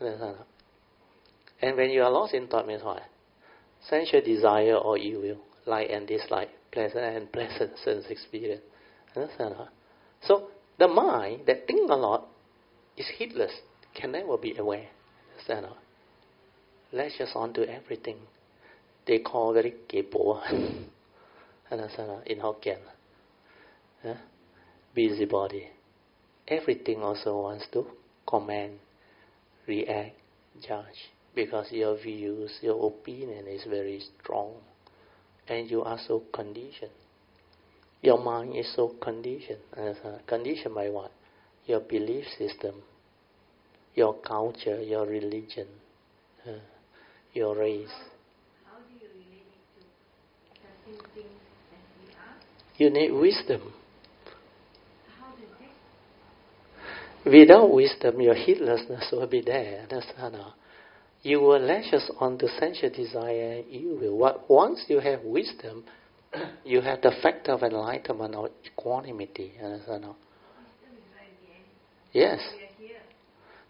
And when you are lost in thought, means what? Sensual desire or evil, like and dislike, pleasant and pleasant sense experience. Understand? So the mind that thinks a lot is heedless, can never be aware. Understand? Latches on to everything. They call very kepo. Understand? In Hokkien. Yeah? Busybody. Everything also wants to comment, react, judge. Because your views, your opinion is very strong. And you are so conditioned. Your mind is so conditioned. Understand? Conditioned by what? Your belief system, your culture, your religion, uh, your race. How do you relate it to accepting things as they are? You need wisdom. How does it? Without wisdom, your heedlessness will be there. Understand? You will latch on to sensual desire and evil. What, once you have wisdom, you have the factor of enlightenment or equanimity. Understand? Wisdom is right at the end. Yes. We are here.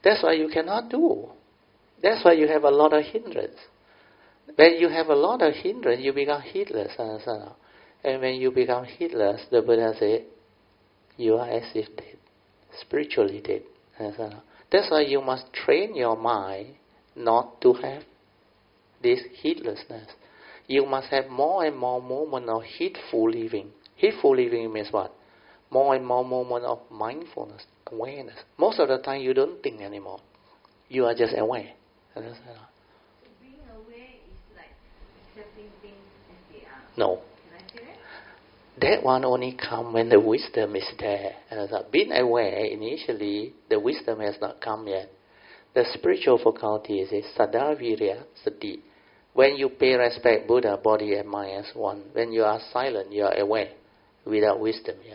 That's why you cannot do. That's why you have a lot of hindrance. When you have a lot of hindrance, you become heedless. And when you become heedless, the Buddha said, you are as if dead, spiritually dead. That's why you must train your mind not to have this heedlessness. You must have more and more moments of heedful living. Heedful living means what? More and more moments of mindfulness, awareness. Most of the time you don't think anymore. You are just aware. So being aware is like accepting things as they are. No. Can I say that? That one only comes when the wisdom is there. Being aware, initially, the wisdom has not come yet. The spiritual faculty is Saddha Virya Sati. When you pay respect, Buddha, body and mind as one. When you are silent, you are aware, without wisdom yet.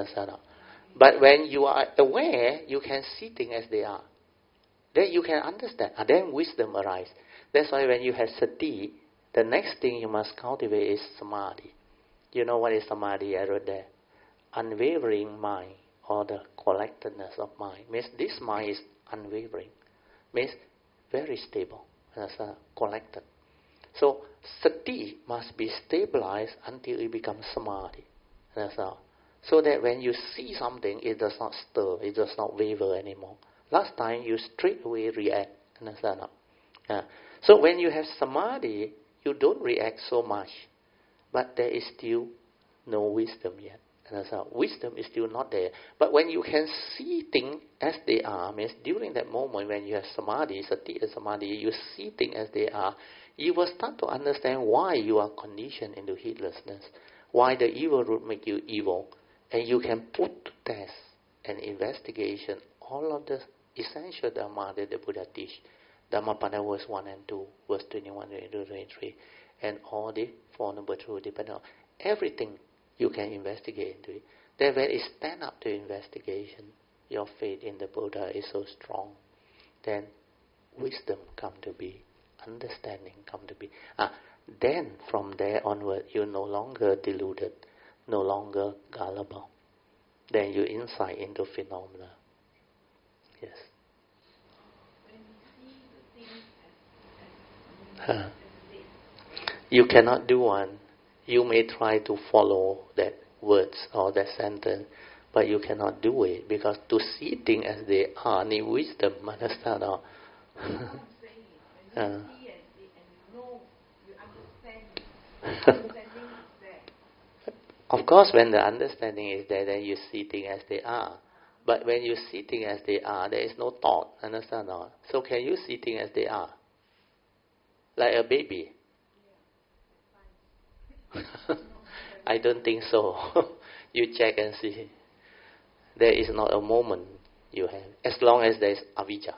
But when you are aware, you can see things as they are. Then you can understand. And then wisdom arises. That's why when you have sati, the next thing you must cultivate is samadhi. You know what is samadhi? I wrote there. Unwavering mind, or the collectedness of mind. Means this mind is unwavering. Means very stable. Collected. So sati must be stabilized until it becomes samadhi. That's all. So that when you see something, it does not stir, it does not waver anymore. Last time you straight away react. Understand? Uh, so when you have samadhi, you don't react so much, but there is still no wisdom yet. Understand? Wisdom is still not there. But when you can see things as they are, means during that moment when you have samadhi, sati and samadhi, you see things as they are, you will start to understand why you are conditioned into heedlessness, why the evil root make you evil, and you can put to test and investigation all of the essential Dhamma that the Buddha teach. Dhammapada verse one and two, verse twenty-one, twenty-two, twenty-three, and all the Four Noble Truths depend on everything you can investigate into it. Then when it stand up to investigation, your faith in the Buddha is so strong, then wisdom come to be, understanding come to be. Ah, then from there onward, you're no longer deluded, no longer gullible. Then you insight into phenomena. Yes. Huh. You cannot do one. You may try to follow that words or that sentence, but you cannot do it because to see things as they are need wisdom. Understand? Or? uh. Of course, when the understanding is there, then you see things as they are. But when you see things as they are, there is no thought. Understand? Or? So can you see things as they are? Like a baby? I don't think so. You check and see. There is not a moment you have. As long as there is avijja.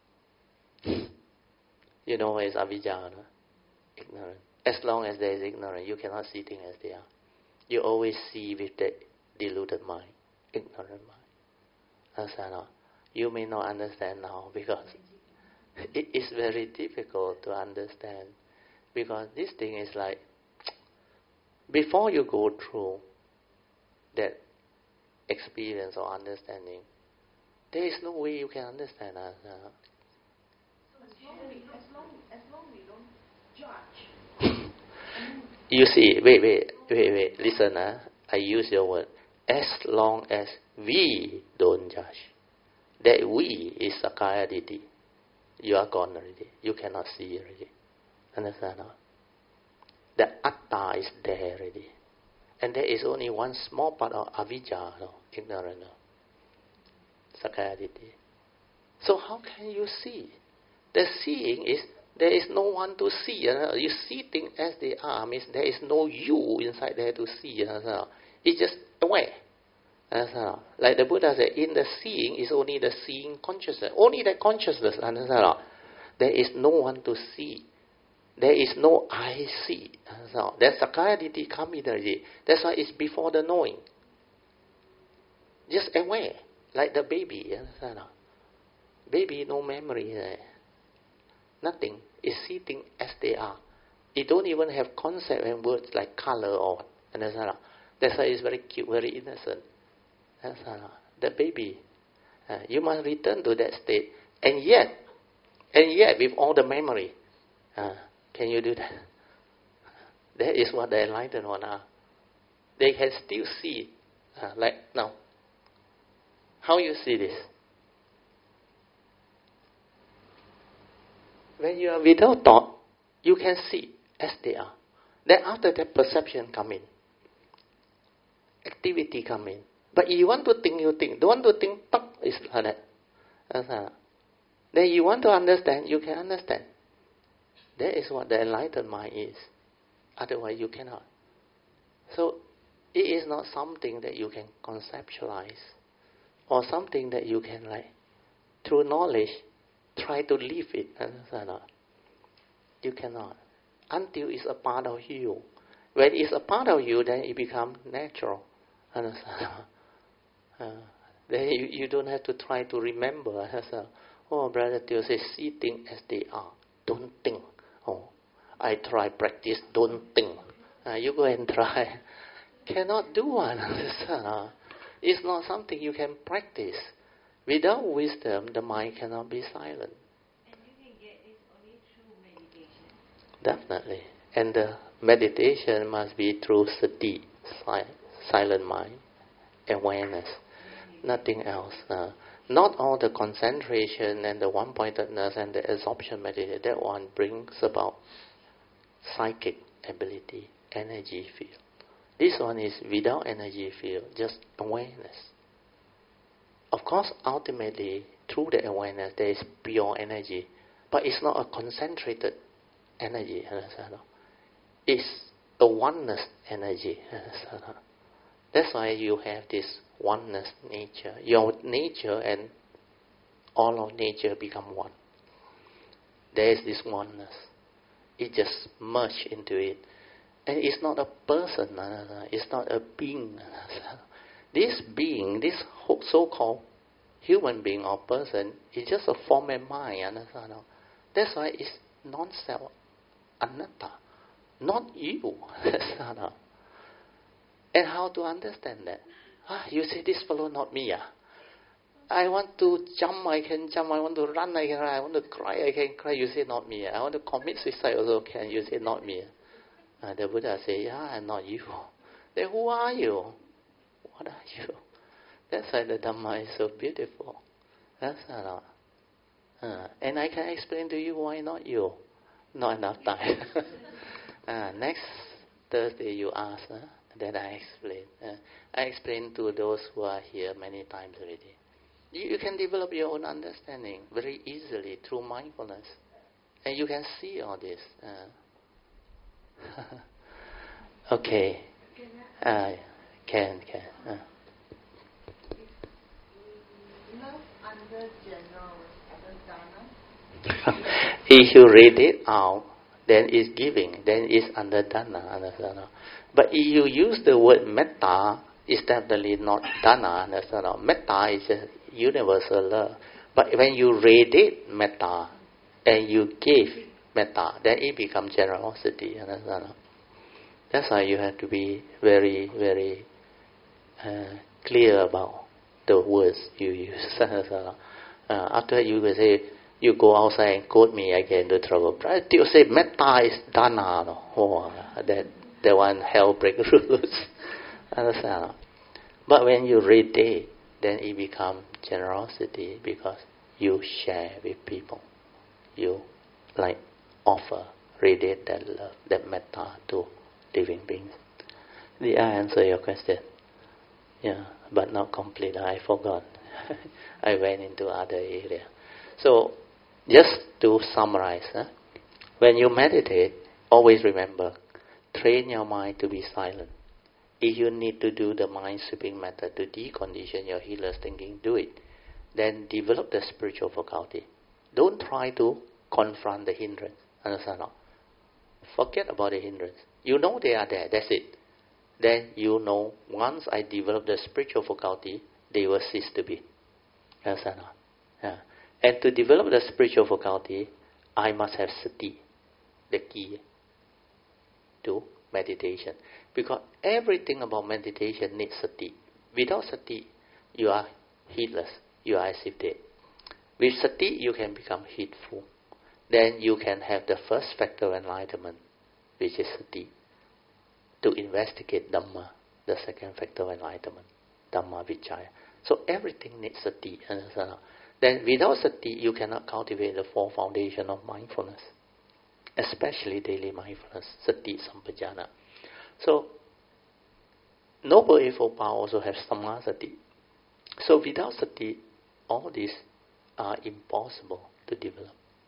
You know what is avijja? No? Ignorance. As long as there is ignorance, you cannot see things as they are. You always see with the deluded mind, ignorant mind. Understand? You may not understand now because it is very difficult to understand. Because this thing is like, before you go through that experience or understanding, there is no way you can understand us. Uh. So as long we, as long, as long we don't judge. You see, wait, wait, wait, wait, listen, uh, I use your word. As long as we don't judge, that we is Sakkaya Ditthi, you are gone already. You cannot see already. Understand? No? The atta is there already. And there is only one small part of avijja, no? Ignorance, no? Sakkaya Ditthi. So how can you see? The seeing is, there is no one to see. Uh, you see things as they are, means there is no you inside there to see. Uh, it's just aware. Uh, like the Buddha said, in the seeing is only the seeing consciousness. Only the consciousness. Uh, there is no one to see. There is no I see. Uh, that Sakkaya Ditthi comes in already. That's why it's before the knowing. Just aware. Like the baby. Uh, baby, no memory there. Nothing. It's see things as they are. It don't even have concept and words like color or understand. That's why it's very cute, very innocent. That's the baby. Uh, you must return to that state. And yet, and yet with all the memory, uh, can you do that? That is what the enlightened one are. They can still see, uh, like now. How you see this? When you are without thought, you can see as they are. Then after that, perception come in. Activity come in. But you want to think, you think. Don't want to think, talk, is like that. That's how. Then you want to understand, you can understand. That is what the enlightened mind is. Otherwise you cannot. So it is not something that you can conceptualize or something that you can, like, through knowledge, try to live it. Understand? You cannot. Until it's a part of you. When it's a part of you, then it becomes natural. Understand? Uh, then you, you don't have to try to remember. Understand? Oh, Brother Teo says, see things as they are. Don't think. Oh, I try practice, don't think. Uh, you go and try. Cannot do one. Understand? It's not something you can practice. Without wisdom, the mind cannot be silent. And you can get this only through meditation. Definitely. And the meditation must be through sati, silent mind, awareness, nothing else. Uh, not all the concentration and the one-pointedness and the absorption meditation. That one brings about psychic ability, energy field. This one is without energy field, just awareness. Of course, ultimately, through the awareness, there is pure energy, but it's not a concentrated energy. It's a oneness energy. That's why you have this oneness nature. Your nature and all of nature become one. There is this oneness. It just merges into it. And it's not a person. It's not a being. This being, this so-called human being or person, is just a form and mind. That's why it's non-self, anatta, not you. And how to understand that? Ah, you say this fellow not me. Ah. I want to jump, I can jump. I want to run, I can run. I want to cry, I can cry. You say not me. I want to commit suicide also can. You say not me. Uh, the Buddha say, yeah, I'm not you. Then who are you? What are you? That's why the Dhamma is so beautiful. That's not. Uh, and I can explain to you why not you. Not enough time. uh, next Thursday you ask, huh? Then I explain. Uh, I explain to those who are here many times already. You, you can develop your own understanding very easily through mindfulness. And you can see all this. Uh, okay. Uh, can, can. Uh. Love under general, under dana. If you read it out, then it's giving, then it's under dana, understand? But if you use the word metta, it's definitely not dana, understand? Metta is a universal love. But when you radiate metta and you give metta, then it becomes generosity, understand? That's why you have to be very, very uh, clear about the words you use. uh, after you will say, you go outside and quote me, I get into trouble. But you say metta is dana, no? Oh, that that one hell break rules. Understand? But when you radiate, then it becomes generosity because you share with people. You like offer, radiate that love, that metta to living beings. Did I answer your question? Yeah, but not completely. I forgot. I went into other area. So, just to summarize, huh? When you meditate, always remember, train your mind to be silent. If you need to do the mind-sweeping method to decondition your healer's thinking, do it. Then develop the spiritual faculty. Don't try to confront the hindrance. Understand? No? Forget about the hindrance. You know they are there, that's it. Then you know, once I develop the spiritual faculty, they will cease to be. Understand? No? Yeah. And to develop the spiritual faculty, I must have sati, the key to meditation. Because everything about meditation needs sati. Without sati, you are heedless. You are as if dead. With sati, you can become heedful. Then you can have the first factor of enlightenment, which is sati, to investigate Dhamma, the second factor of enlightenment, Dhamma Vichaya. So everything needs sati. Then without sati, you cannot cultivate the four foundations of mindfulness, especially daily mindfulness, sati sampajana. So, Noble Eightfold Path also have samasati. So without sati, all these are impossible to develop.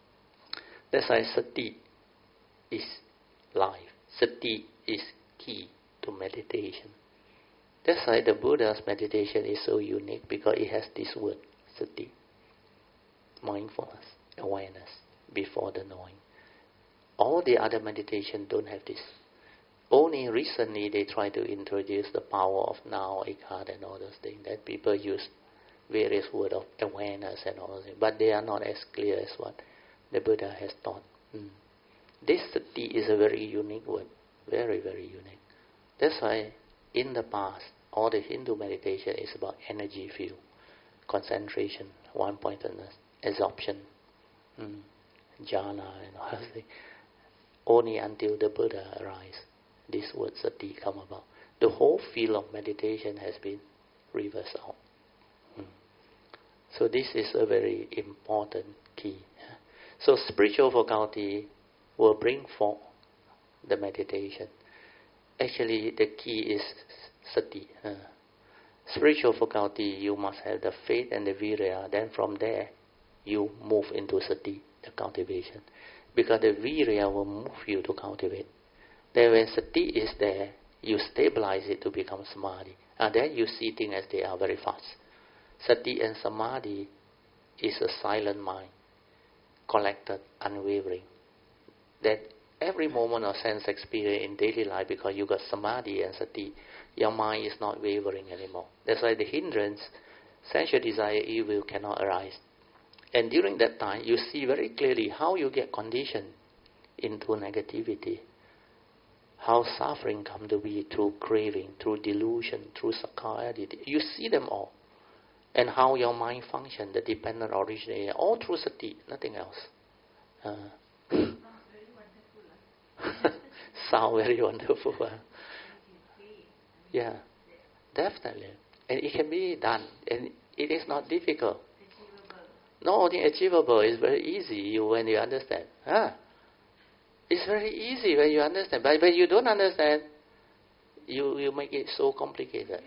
That's why sati is life. Sati is key to meditation. That's why the Buddha's meditation is so unique, because it has this word, sati. Mindfulness, awareness, before the knowing. All the other meditation don't have this. Only recently they try to introduce the power of now, eckhart and all those things, that people use various words of awareness and all those things, but they are not as clear as what the Buddha has taught. Mm. This sati is a very unique word, very, very unique. That's why in the past, all the Hindu meditation is about energy field, concentration, one-pointedness, absorption, mm. jhana and all those things. Only until the Buddha arrives, this word sati come about. The whole field of meditation has been reversed out. Mm. So this is a very important key. So spiritual faculty will bring forth the meditation. Actually, the key is sati. Uh, spiritual faculty, you must have the faith and the virya. Then from there, you move into sati, the cultivation. Because the virya will move you to cultivate. Then when sati is there, you stabilize it to become samadhi. And then you see things as they are very fast. Sati and samadhi is a silent mind, collected, unwavering. That every moment of sense experience in daily life, because you got samadhi and sati, your mind is not wavering anymore. That's why the hindrance, sensual desire, evil cannot arise. And during that time, you see very clearly how you get conditioned into negativity. How suffering come to be through craving, through delusion, through sakkaya. You see them all. And how your mind functions, the dependent originator, all through sati, nothing else. Uh, Sound very wonderful. Huh? Yeah, definitely. And it can be done. And it is not difficult. Not only achievable, it's very easy you, when you understand. Huh? It's very easy when you understand. But when you don't understand, you, you make it so complicated.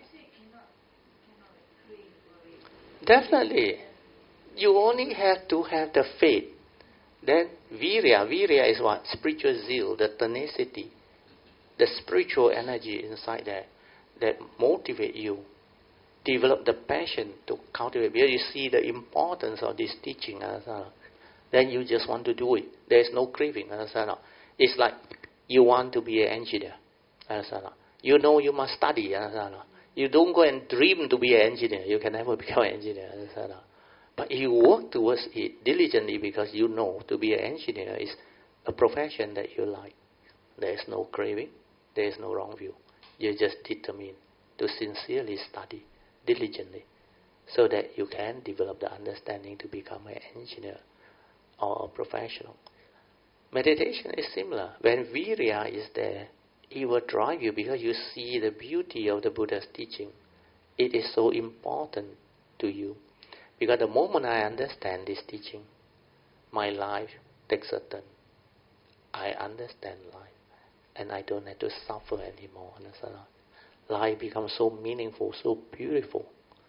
Definitely. You only have to have the faith. Then virya. Virya is what? Spiritual zeal, the tenacity, the spiritual energy inside there that motivate you. Develop the passion to cultivate. Because you see the importance of this teaching. Then you just want to do it. There is no craving. It's like you want to be an engineer. You know you must study. You don't go and dream to be an engineer. You can never become an engineer. But you work towards it diligently, because you know to be an engineer is a profession that you like. There is no craving. There is no wrong view. You just determine to sincerely study diligently, so that you can develop the understanding to become an engineer or a professional. Meditation is similar. When virya is there, it will drive you, because you see the beauty of the Buddha's teaching. It is so important to you. Because the moment I understand this teaching, my life takes a turn. I understand life, and I don't have to suffer anymore. Life becomes so meaningful, so beautiful.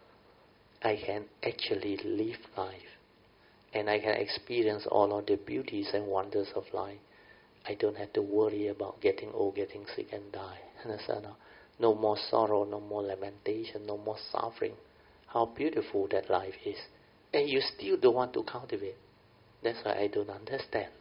I can actually live life. And I can experience all of the beauties and wonders of life. I don't have to worry about getting old, getting sick and die. No more sorrow, no more lamentation, no more suffering. How beautiful that life is. And you still don't want to cultivate. That's why I don't understand.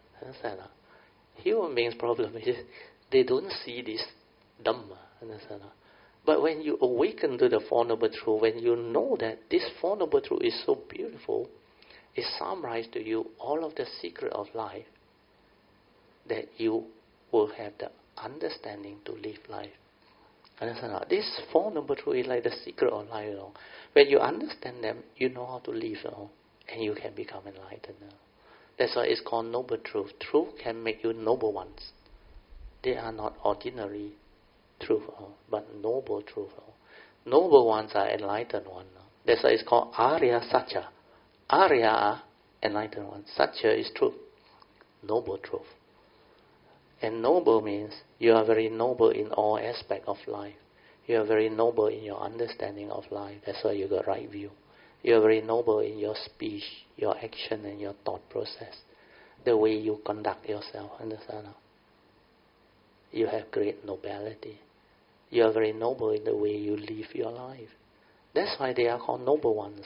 Human beings' problem is they don't see this Dhamma. But when you awaken to the Four Noble Truths, when you know that this Four Noble Truths is so beautiful, it summarizes to you all of the secret of life, that you will have the understanding to live life. Understand? This Four Noble Truths is like the secret of life. You know. When you understand them, you know how to live. You know. and you can become enlightened. That's why it's called noble truth. Truth can make you noble ones. They are not ordinary truth, but noble truth. Noble ones are enlightened ones. That's why it's called Arya Satya. Arya are enlightened ones. Satya is truth. Noble truth. And noble means you are very noble in all aspects of life. You are very noble in your understanding of life. That's why you got right view. You are very noble in your speech, your action, and your thought process. The way you conduct yourself. Understand? You have great nobility. You are very noble in the way you live your life. That's why they are called noble ones.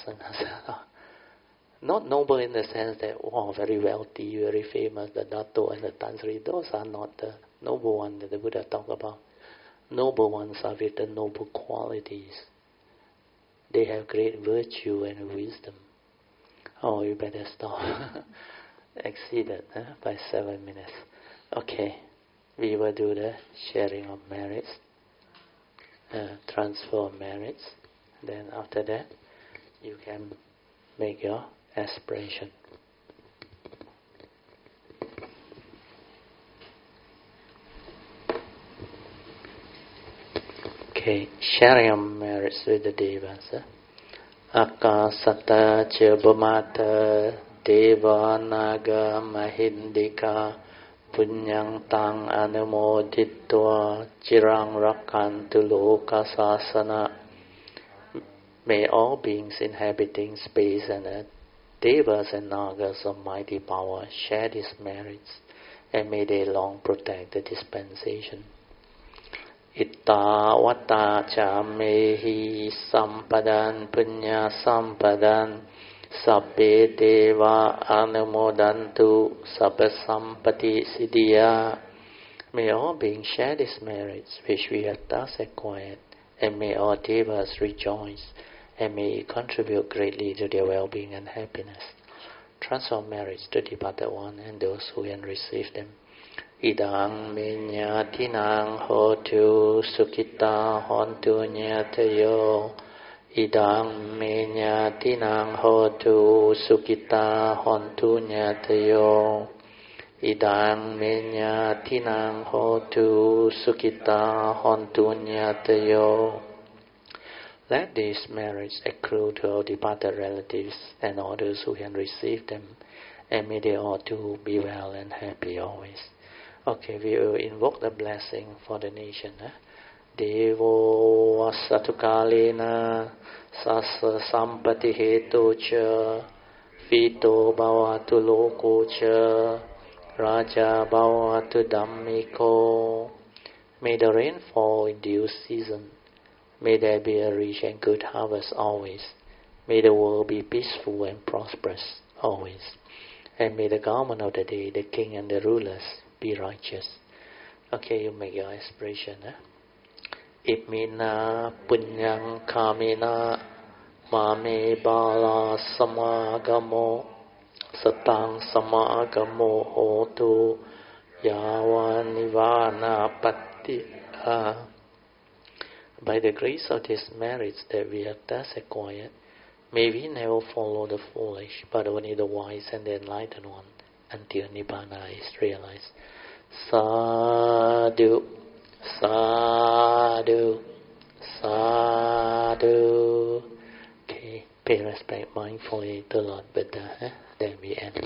Not noble in the sense that, wow, very wealthy, very famous, the Dato and the Tan Sri. Those are not the noble ones that the Buddha talked about. Noble ones are with the noble qualities. They have great virtue and wisdom. Oh, you better stop. Exceeded huh? by seven minutes. Okay, we will do the sharing of merits, uh, transfer of merits. Then after that, you can make your aspiration. Okay, sharing of merits with the devas. Akasata Chebamata Deva Naga Mahindika Punyang Tang Anumoditwa Jirang Rakantu Loka Sasana. May all beings inhabiting space and earth, devas and nagas of mighty power, share these merits, and may they long protect the dispensation. Itta vata cha mehi sampadan punya sampadan sabbe deva anumodantu sabba sampati siddhya. May all beings share these merits which we have thus acquired, and may all devas rejoice, and may it contribute greatly to their well-being and happiness. Transfer merits to departed one and those who can receive them. Idang minyatinang hotu sukita hontu nyatayo. Idang minyatinang hotu sukita hontu nyatayo. Idang minyatinang hotu sukita hontu nyatayo. Let these merits accrue to our departed relatives and all those who can receive them, and may they all too be well and happy always. Okay, we will invoke the blessing for the nation. Eh? Devo asatukalena sasa sampati hetu cha vito bhavatu loko cha raja bhavatu dhammiko. May the rain fall in due season. May there be a rich and good harvest always. May the world be peaceful and prosperous always. And may the government of the day, the king and the rulers, be righteous. Okay, you make your aspiration. Eh? Imina punyang kamina mame bala samagamo satang samagamo hotu yawa nivana pattiha. By the grace of these merits that we have thus acquired, may we never follow the foolish, but only the wise and the enlightened one, until Nibbana is realized. Sadhu, sadhu, sadhu. Okay, pay respect mindfully to Lord Buddha. Eh? Then we end.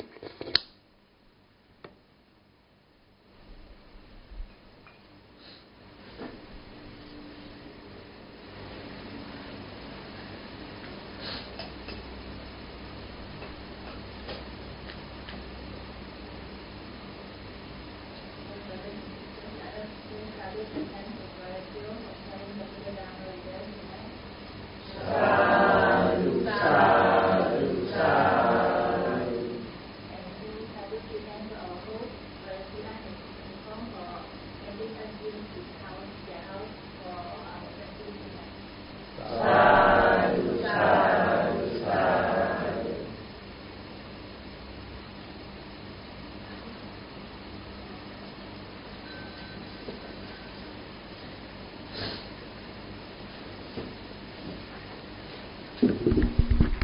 Thank you.